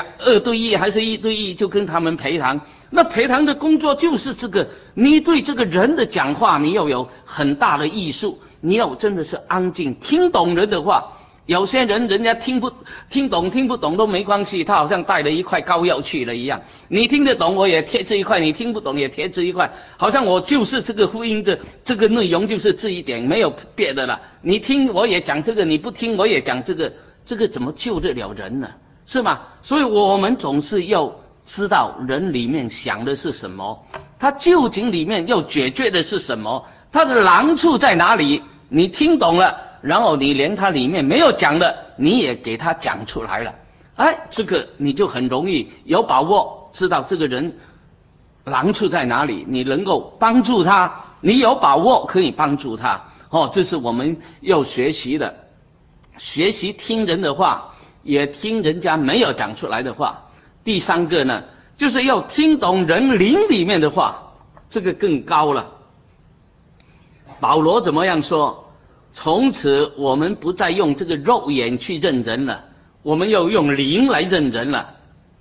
Speaker 1: 2对1还是1对1就跟他们陪谈。那陪谈的工作就是这个，你对这个人的讲话你要有很大的艺术，你要真的是安静听懂人的话。有些人人家听懂听不懂都没关系，他好像带了一块膏药去了一样，你听得懂我也贴这一块，你听不懂也贴这一块，好像我就是这个福音的这个内容就是这一点，没有别的了。你听我也讲这个，你不听我也讲这个，这个怎么救得了人呢？是吗？所以我们总是要知道人里面想的是什么，他究竟里面要解决的是什么，他的难处在哪里，你听懂了然后你连他里面没有讲的，你也给他讲出来了。哎，这个你就很容易有把握，知道这个人难处在哪里，你能够帮助他，你有把握可以帮助他。这是我们要学习的，学习听人的话，也听人家没有讲出来的话。第三个呢，就是要听懂人灵里面的话，这个更高了。保罗怎么样说？从此我们不再用这个肉眼去认人了，我们要用灵来认人了，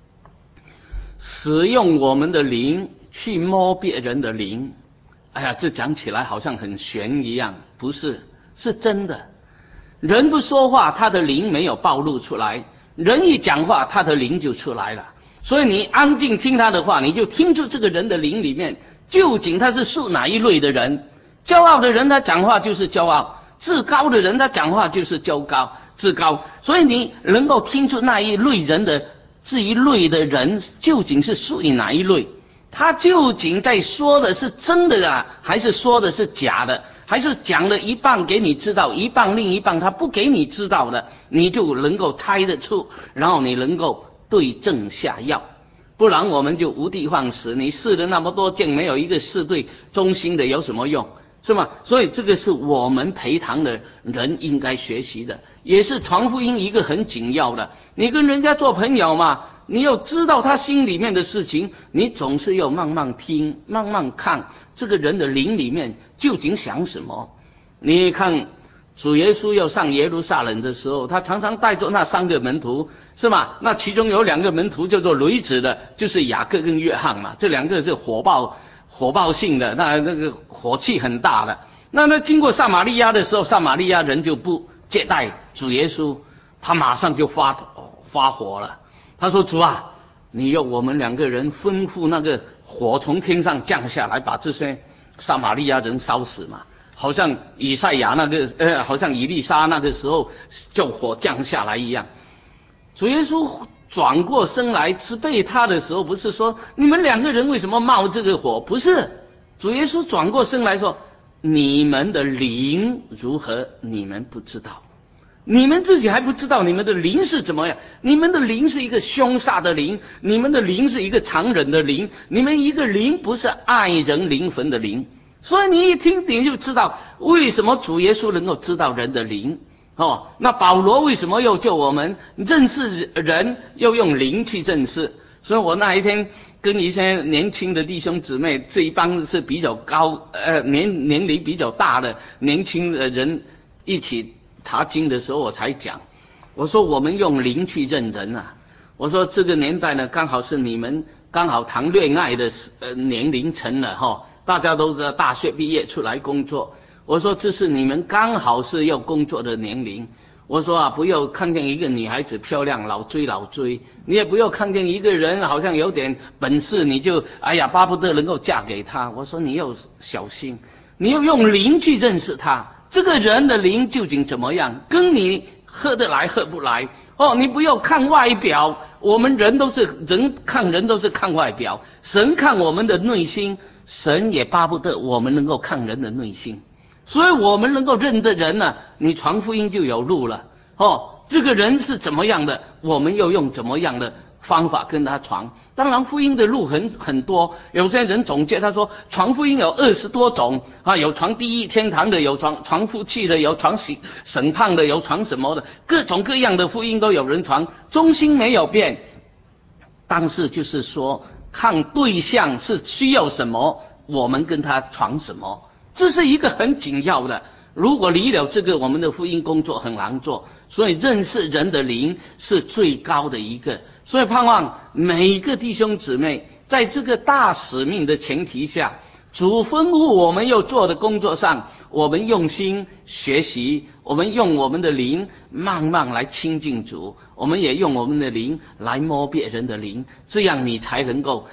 Speaker 1: 使用我们的灵去摸别人的灵。哎呀，这讲起来好像很玄一样，不是，是真的。人不说话，他的灵没有暴露出来，人一讲话，他的灵就出来了。所以你安静听他的话，你就听出这个人的灵里面究竟他是属哪一类的人。骄傲的人他讲话就是骄傲，自高的人他讲话就是自高，所以你能够听出那一类人的这一类的人究竟是属于哪一类，他究竟在说的是真的啊，还是说的是假的，还是讲了一半给你知道，一半另一半他不给你知道的，你就能够猜得出，然后你能够对症下药。不然我们就无的放矢，你试了那么多件，没有一个试对中心的，有什么用？是吗？所以这个是我们培堂的人应该学习的，也是传福音一个很紧要的。你跟人家做朋友嘛，你要知道他心里面的事情，你总是要慢慢听，慢慢看这个人的灵里面究竟想什么。你看主耶稣要上耶路撒冷的时候，他常常带着那3个门徒，是吗？那其中有2个门徒叫做雷子的，就是雅各跟约翰嘛，这2个是火爆性的，那个火气很大的。那经过撒玛利亚的时候，撒玛利亚人就不接待主耶稣，他马上就发火了。他说：主啊，你要我们2个人吩咐那个火从天上降下来，把这些撒玛利亚人烧死嘛。好像以赛亚好像以利沙那个时候叫火降下来一样。主耶稣转过身来责备他的时候，不是说你们2个人为什么冒这个火，不是。主耶稣转过身来说，你们的灵如何，你们不知道，你们自己还不知道你们的灵是怎么样。你们的灵是一个凶煞的灵，你们的灵是一个残忍的灵，你们一个灵不是爱人灵魂的灵。所以你一听你就知道为什么主耶稣能够知道人的灵。那保罗为什么要叫我们认识人要用灵去认识？所以我那一天跟一些年轻的弟兄姊妹，这一帮是比较高年龄比较大的年轻的人一起查经的时候，我才讲，我说我们用灵去认人啊。我说这个年代呢，刚好是你们刚好谈恋爱的年龄层了大家都在大学毕业出来工作。我说这是你们刚好是要工作的年龄。我说不要看见一个女孩子漂亮老追，你也不要看见一个人好像有点本事，你就巴不得能够嫁给他。我说你要小心，你要用灵去认识他，这个人的灵究竟怎么样，跟你合得来合不来。你不要看外表，我们人看人都是看外表，神看我们的内心，神也巴不得我们能够看人的内心。所以我们能够认得人呢，你传福音就有路了。这个人是怎么样的，我们要用怎么样的方法跟他传。当然福音的路很多，有些人总结他说传福音有20多种有传地狱天堂的，有传福气的，有传审判的，有传什么的，各种各样的福音都有人传，中心没有变。但是就是说看对象是需要什么，我们跟他传什么，这是一个很紧要的。如果离了这个，我们的福音工作很难做。所以认识人的灵是最高的一个。所以盼望每一个弟兄姊妹在这个大使命的前提下，主吩咐我们要做的工作上，我们用心学习，我们用我们的灵慢慢来亲近主，我们也用我们的灵来摸别人的灵，这样你才能够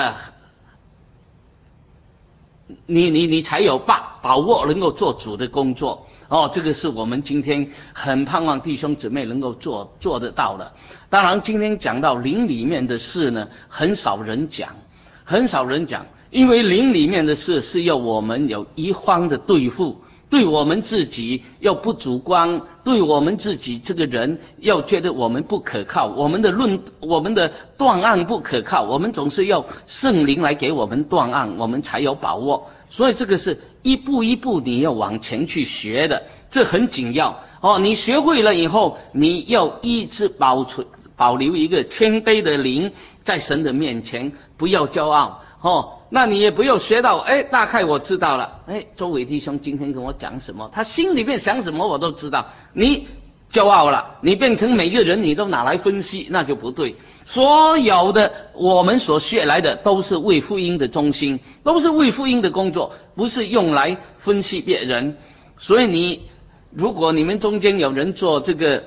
Speaker 1: 你才有把握能够做主的工作。这个是我们今天很盼望弟兄姊妹能够做得到的。当然今天讲到灵里面的事呢，很少人讲，因为灵里面的事是要我们有一方的对付， 对我们自己要不主观，对我们自己这个人要觉得我们不可靠，我们的断案不可靠，我们总是要圣灵来给我们断案，我们才有把握。所以这个是一步一步你要往前去学的，这很紧要哦。你学会了以后，你要一直保留一个谦卑的灵，在神的面前不要骄傲哦。那你也不要学到大概我知道了，周伟弟兄今天跟我讲什么，他心里面想什么我都知道。你骄傲了，你变成每个人你都拿来分析，那就不对。所有的我们所学来的都是为福音的中心，都是为福音的工作，不是用来分析别人。所以如果你们中间有人做这个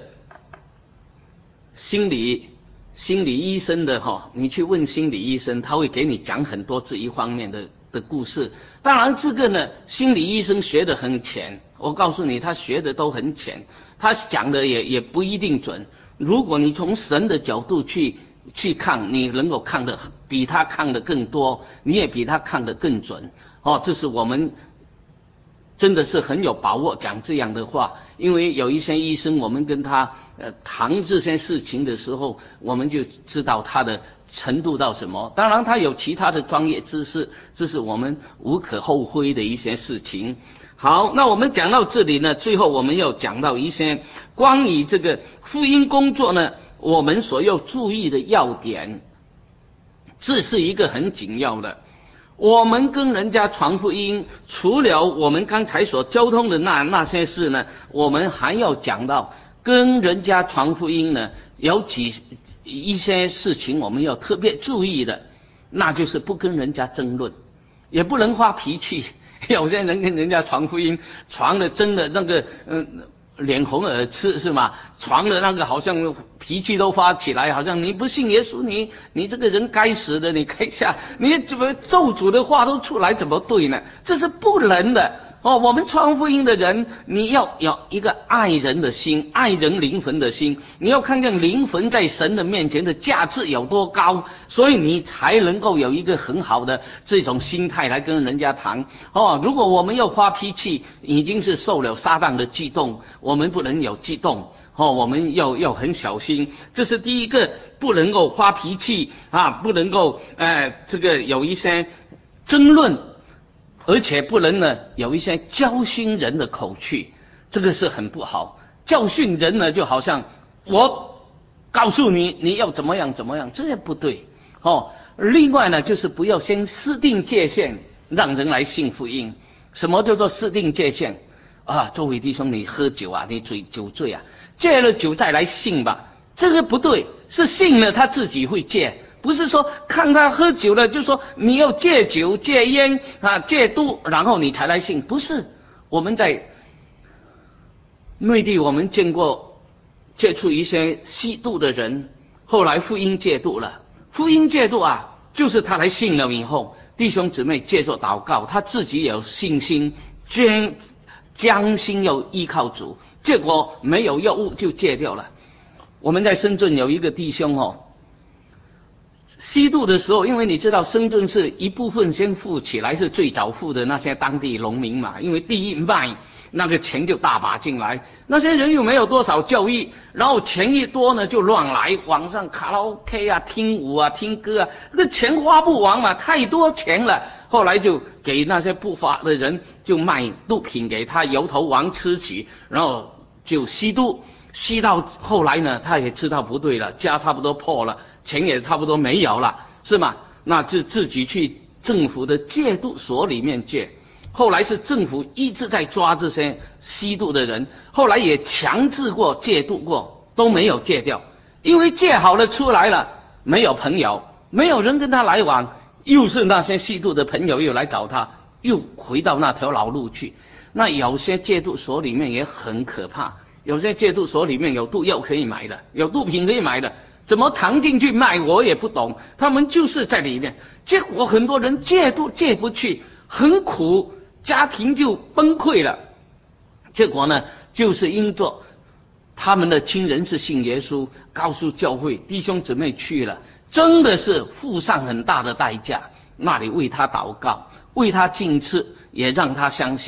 Speaker 1: 心理医生的你去问心理医生，他会给你讲很多这一方面的故事。当然这个呢，心理医生学得很浅，我告诉你他学的都很浅，他讲的也不一定准。如果你从神的角度去看，你能够看得比他看得更多，你也比他看得更准这是我们真的是很有把握讲这样的话。因为有一些医生，我们跟他谈这些事情的时候，我们就知道他的程度到什么。当然他有其他的专业知识，这是我们无可厚非的一些事情。好，那我们讲到这里呢，最后我们要讲到一些关于这个福音工作呢，我们所要注意的要点，这是一个很紧要的。我们跟人家传福音，除了我们刚才所交通的那些事呢，我们还要讲到跟人家传福音呢，有一些事情我们要特别注意的，那就是不跟人家争论，也不能发脾气。有些人跟人家传福音，传的真的那个脸红耳赤是吗？传的那个好像脾气都发起来，好像你不信耶稣，你这个人该死的，你该下，你怎么咒诅的话都出来，怎么对呢？这是不能的我们传福音的人，你要有一个爱人的心，爱人灵魂的心，你要看见灵魂在神的面前的价值有多高，所以你才能够有一个很好的这种心态来跟人家谈如果我们要发脾气，已经是受了撒旦的激动，我们不能有激动我们要很小心。这是第一个，不能够发脾气不能够这个有一些争论，而且不能呢有一些教训人的口气，这个是很不好。教训人呢，就好像我告诉你你要怎么样怎么样，这也不对另外呢，就是不要先私定界限，让人来信福音。什么叫做私定界限周伟弟兄，你喝酒你酒醉戒了酒再来信吧，这个不对。是信了他自己会戒，不是说看他喝酒了就说你要戒酒戒烟戒毒，然后你才来信，不是。我们在内地我们接触一些吸毒的人，后来福音戒毒了。福音戒毒就是他来信了以后，弟兄姊妹借着祷告，他自己有信心，将心又依靠主，结果没有药物就戒掉了。我们在深圳有一个弟兄吸毒的时候，因为你知道深圳是一部分先富起来，是最早富的那些当地农民嘛，因为第一卖那个钱就大把进来，那些人又没有多少教育，然后钱一多呢就乱来，网上卡拉 OK 听舞听歌这个钱花不完嘛，太多钱了。后来就给那些不法的人就卖毒品给他，由头往吃起，然后就吸毒，吸到后来呢，他也知道不对了，家差不多破了，钱也差不多没有了，是吗？那就自己去政府的戒毒所里面戒。后来是政府一直在抓这些吸毒的人，后来也强制过戒毒过，都没有戒掉。因为戒好了出来了，没有朋友，没有人跟他来往，又是那些吸毒的朋友又来找他，又回到那条老路去。那有些戒毒所里面也很可怕，有些戒毒所里面有毒药可以买的，有毒品可以买的，怎么藏进去卖我也不懂，他们就是在里面。结果很多人戒毒戒不去，很苦，家庭就崩溃了。结果呢，就是因着他们的亲人是信耶稣，告诉教会弟兄姊妹去了，真的是付上很大的代价，那里为他祷告，为他禁吃，也让他相信。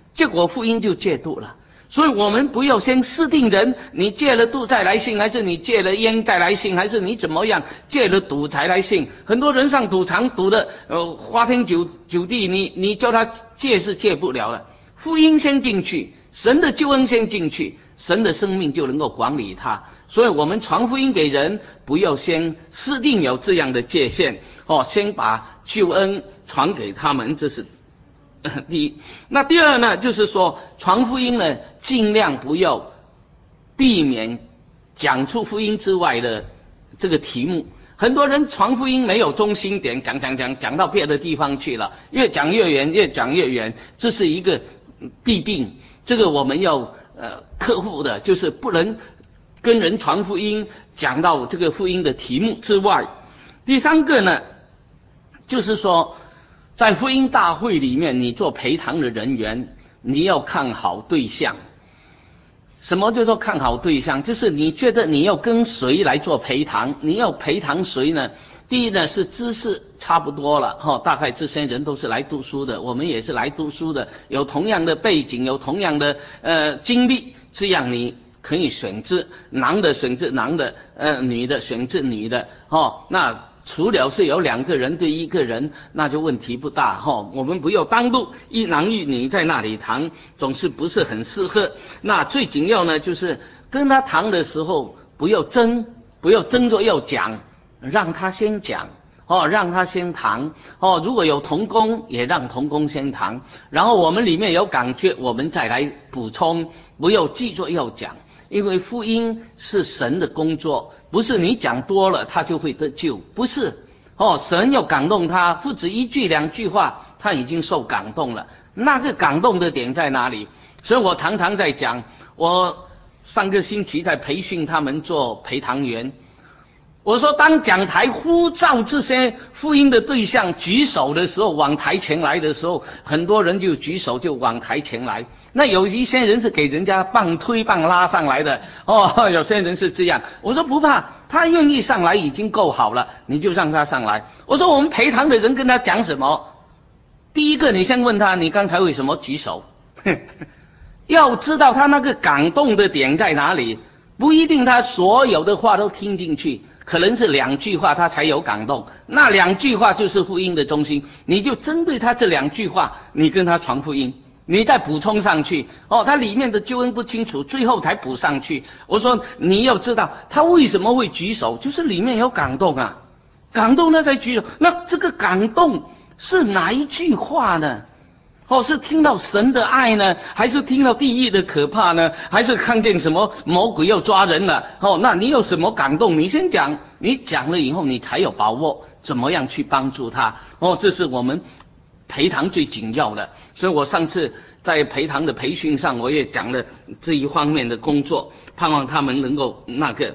Speaker 1: 结果福音就戒毒了。所以我们不要先私定人，你戒了毒再来信，还是你戒了烟再来信，还是你怎么样戒了赌才来信。很多人上赌场赌的花天酒地，你叫他戒是戒不了了。福音先进去，神的救恩先进去，神的生命就能够管理他。所以我们传福音给人，不要先私定有这样的界限先把救恩传给他们，这是第一。那第二呢，就是说传福音呢，尽量不要避免讲出福音之外的这个题目。很多人传福音没有中心点，讲到别的地方去了，越讲越远，这是一个弊病。这个我们要克服的，就是不能跟人传福音讲到这个福音的题目之外。第三个呢，就是说在福音大会里面，你做陪堂的人员，你要看好对象。什么叫做看好对象？就是你觉得你要跟谁来做陪堂，你要陪堂谁呢？第一呢，是知识差不多了大概这些人都是来读书的，我们也是来读书的，有同样的背景，有同样的经历，这样你可以选择男的选择男的，女的选择女的那除了是有2个人对1个人，那就问题不大我们不要单独一男一女在那里谈，总是不是很适合。那最紧要呢，就是跟他谈的时候不要争着要讲，让他先讲让他先谈如果有同工也让同工先谈，然后我们里面有感觉我们再来补充，不要记着要讲。因为福音是神的工作，不是你讲多了他就会得救，不是神要感动他，不止1句2句话他已经受感动了，那个感动的点在哪里？所以我常常在讲，我上个星期在培训他们做陪堂员，我说当讲台呼召这些福音的对象举手的时候，往台前来的时候，很多人就举手就往台前来。那有一些人是给人家棒推棒拉上来的有些人是这样。我说不怕，他愿意上来已经够好了，你就让他上来。我说我们陪堂的人跟他讲什么？第一个你先问他，你刚才为什么举手要知道他那个感动的点在哪里，不一定他所有的话都听进去，可能是2句话他才有感动，那2句话就是福音的中心，你就针对他这2句话，你跟他传福音，你再补充上去他里面的救恩不清楚，最后才补上去。我说你要知道他为什么会举手，就是里面有感动啊，感动他才举手。那这个感动是哪一句话呢？是听到神的爱呢，还是听到地狱的可怕呢，还是看见什么魔鬼要抓人了那你有什么感动你先讲，你讲了以后你才有把握怎么样去帮助他这是我们陪堂最紧要的。所以我上次在陪堂的培训上我也讲了这一方面的工作，盼望他们能够那个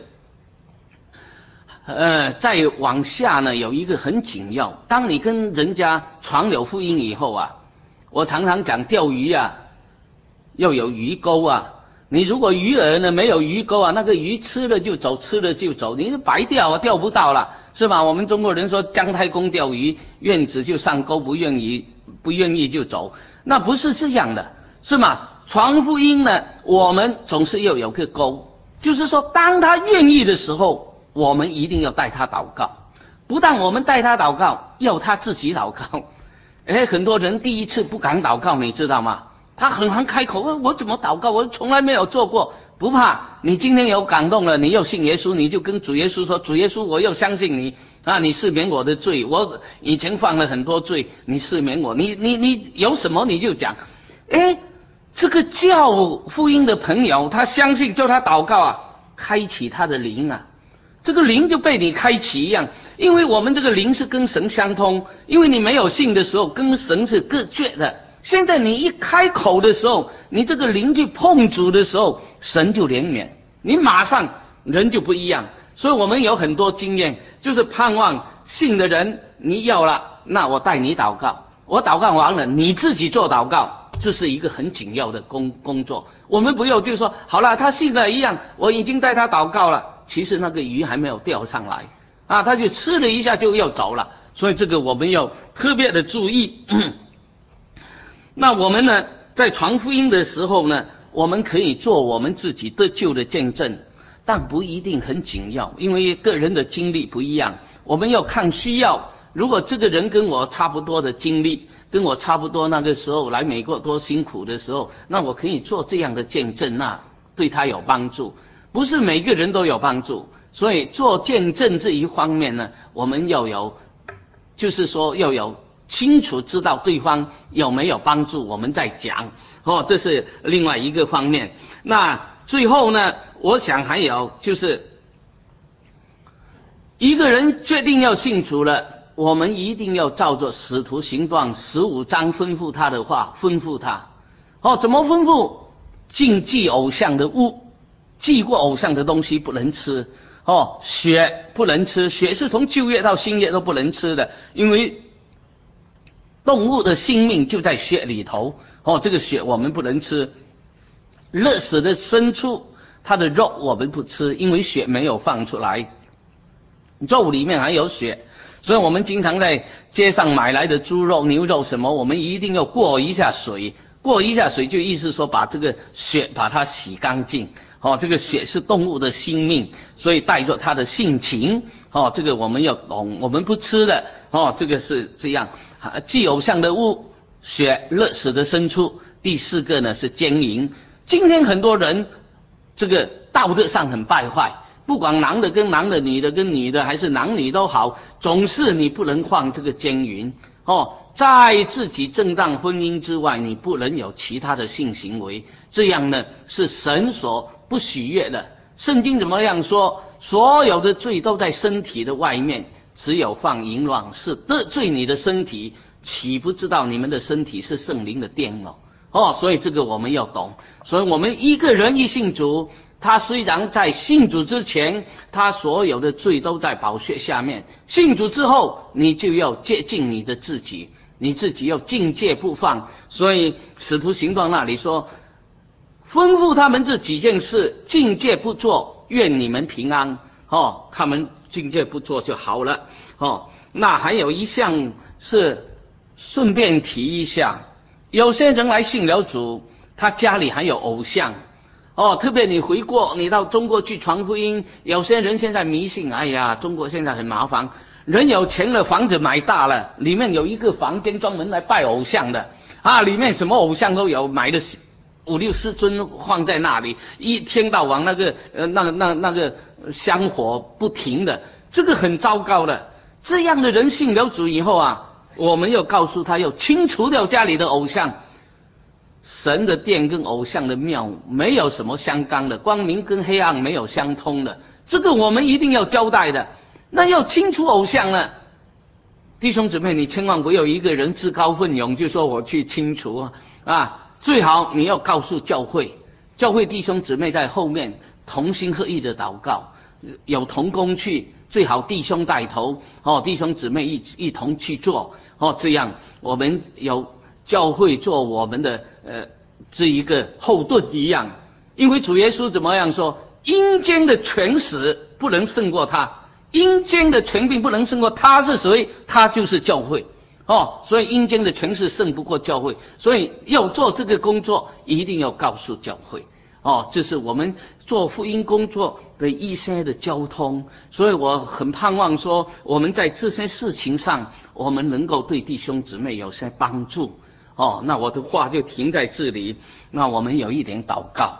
Speaker 1: 再往下呢，有一个很紧要，当你跟人家传了福音以后我常常讲钓鱼要有鱼钩你如果鱼饵呢没有鱼钩那个鱼吃了就走，吃了就走，你就白钓钓不到了，是吧？我们中国人说姜太公钓鱼，愿子就上钩，不愿意就走，那不是这样的，是吗？传福音呢，我们总是要有个钩，就是说当他愿意的时候，我们一定要带他祷告，不但我们带他祷告，要他自己祷告。很多人第一次不敢祷告，你知道吗？他很难开口，我怎么祷告？我从来没有做过。不怕，你今天有感动了，你又信耶稣，你就跟主耶稣说，主耶稣，我又相信你你赦免我的罪，我以前犯了很多罪，你赦免我，你有什么你就讲。这个教福音的朋友，他相信叫他祷告开启他的灵这个灵就被你开启一样，因为我们这个灵是跟神相通，因为你没有信的时候跟神是隔绝的，现在你一开口的时候，你这个灵去碰主的时候，神就怜悯你，马上人就不一样。所以我们有很多经验，就是盼望信的人你有了，那我带你祷告，我祷告完了你自己做祷告，这是一个很紧要的工作。我们不要就说好了他信了一样，我已经带他祷告了，其实那个鱼还没有钓上来他就吃了一下就要走了，所以这个我们要特别的注意那我们呢在传福音的时候呢，我们可以做我们自己得救的见证，但不一定很紧要，因为个人的经历不一样，我们要看需要。如果这个人跟我差不多的经历，跟我差不多那个时候来美国多辛苦的时候，那我可以做这样的见证，那对他有帮助。不是每个人都有帮助，所以做见证这一方面呢，我们要有，就是说要有清楚知道对方有没有帮助，我们再讲。这是另外一个方面。那最后呢，我想还有就是一个人决定要信主了，我们一定要照着使徒行传15章吩咐他的话吩咐他。怎么吩咐？禁忌偶像的物，祭过偶像的东西不能吃。血不能吃，血是从旧约到新约都不能吃的，因为动物的性命就在血里头。这个血我们不能吃。热死的牲畜，它的肉我们不吃，因为血没有放出来，肉里面还有血。所以我们经常在街上买来的猪肉、牛肉什么，我们一定要过一下水。过一下水就意思说把这个血把它洗干净。这个血是动物的性命，所以带着它的性情。这个我们要懂，我们不吃的。这个是这样。祭偶像的物，血，热死的牲畜。第4个呢是奸淫。今天很多人这个道德上很败坏，不管男的跟男的，女的跟女的，还是男女都好，总是你不能犯这个奸淫。在自己正当婚姻之外，你不能有其他的性行为，这样呢是神所不喜悦的。圣经怎么样说？所有的罪都在身体的外面，只有犯淫乱是得罪你的身体，岂不知道你们的身体是圣灵的殿吗？所以这个我们要懂。所以我们一个人一信主，他虽然在信主之前，他所有的罪都在宝血下面，信主之后，你就要接近你的自己，你自己要境界不放。所以使徒行传那里说，吩咐他们这几件事，境界不做，愿你们平安。他们境界不做就好了。那还有一项是顺便提一下，有些人来信了主，他家里还有偶像。特别你到中国去传福音，有些人现在迷信，哎呀，中国现在很麻烦，人有钱了，房子买大了，里面有一个房间专门来拜偶像的里面什么偶像都有，买的5、6、4尊放在那里，一天到晚那个香火不停的，这个很糟糕的。这样的人信了主以后我们要告诉他要清除掉家里的偶像。神的殿跟偶像的庙没有什么相干的，光明跟黑暗没有相通的，这个我们一定要交代的。那要清除偶像呢，弟兄姊妹，你千万不要一个人自告奋勇就说我去清除最好你要告诉教会弟兄姊妹在后面同心合意的祷告，有同工去，最好弟兄带头弟兄姊妹一同去做这样我们有教会做我们的这一个后盾一样。因为主耶稣怎么样说，阴间的权势不能胜过他，阴间的权柄不能胜过他是谁？他就是教会所以阴间的权势胜不过教会，所以要做这个工作一定要告诉教会这是我们做福音工作的一些的交通。所以我很盼望说我们在这些事情上我们能够对弟兄姊妹有些帮助那我的话就停在这里，那我们有一点祷告。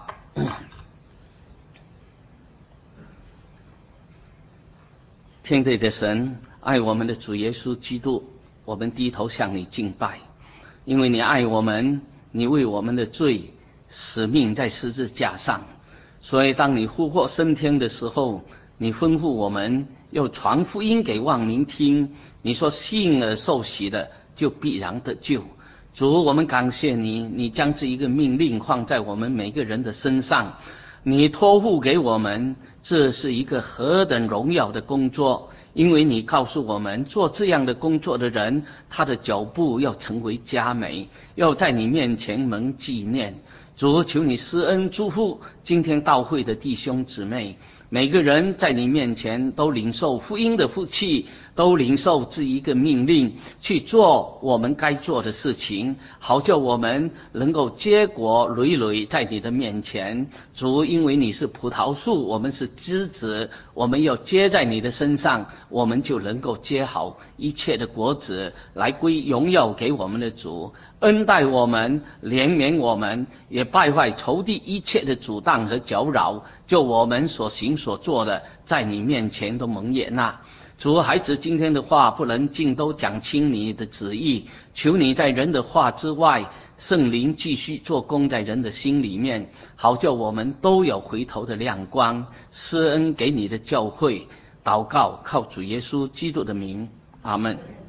Speaker 1: 天地的神，爱我们的主耶稣基督，我们低头向你敬拜，因为你爱我们，你为我们的罪使命在十字架上，所以当你复活升天的时候，你吩咐我们要传福音给万民听，你说信而受洗的就必然得救。主，我们感谢你，你将这一个命令放在我们每个人的身上，你托付给我们，这是一个何等荣耀的工作。因为你告诉我们，做这样的工作的人，他的脚步要成为佳美，要在你面前蒙纪念。主，求你施恩祝福今天到会的弟兄姊妹， 每个人在你面前都领受福音的福气，都领受这一个命令，去做我们该做的事情，好叫我们能够结果累累在你的面前。主，因为你是葡萄树，我们是枝子，我们要结在你的身上，我们就能够结好一切的果子，来归荣耀给我们的主，恩待我们，怜悯我们，也败坏仇敌一切的阻挡和搅扰，就我们所行所做的在你面前都蒙悦纳。主，孩子今天的话不能尽都讲清你的旨意，求你在人的话之外，圣灵继续做工在人的心里面，好叫我们都有回头的亮光，施恩给你的教会。祷告靠主耶稣基督的名，阿们。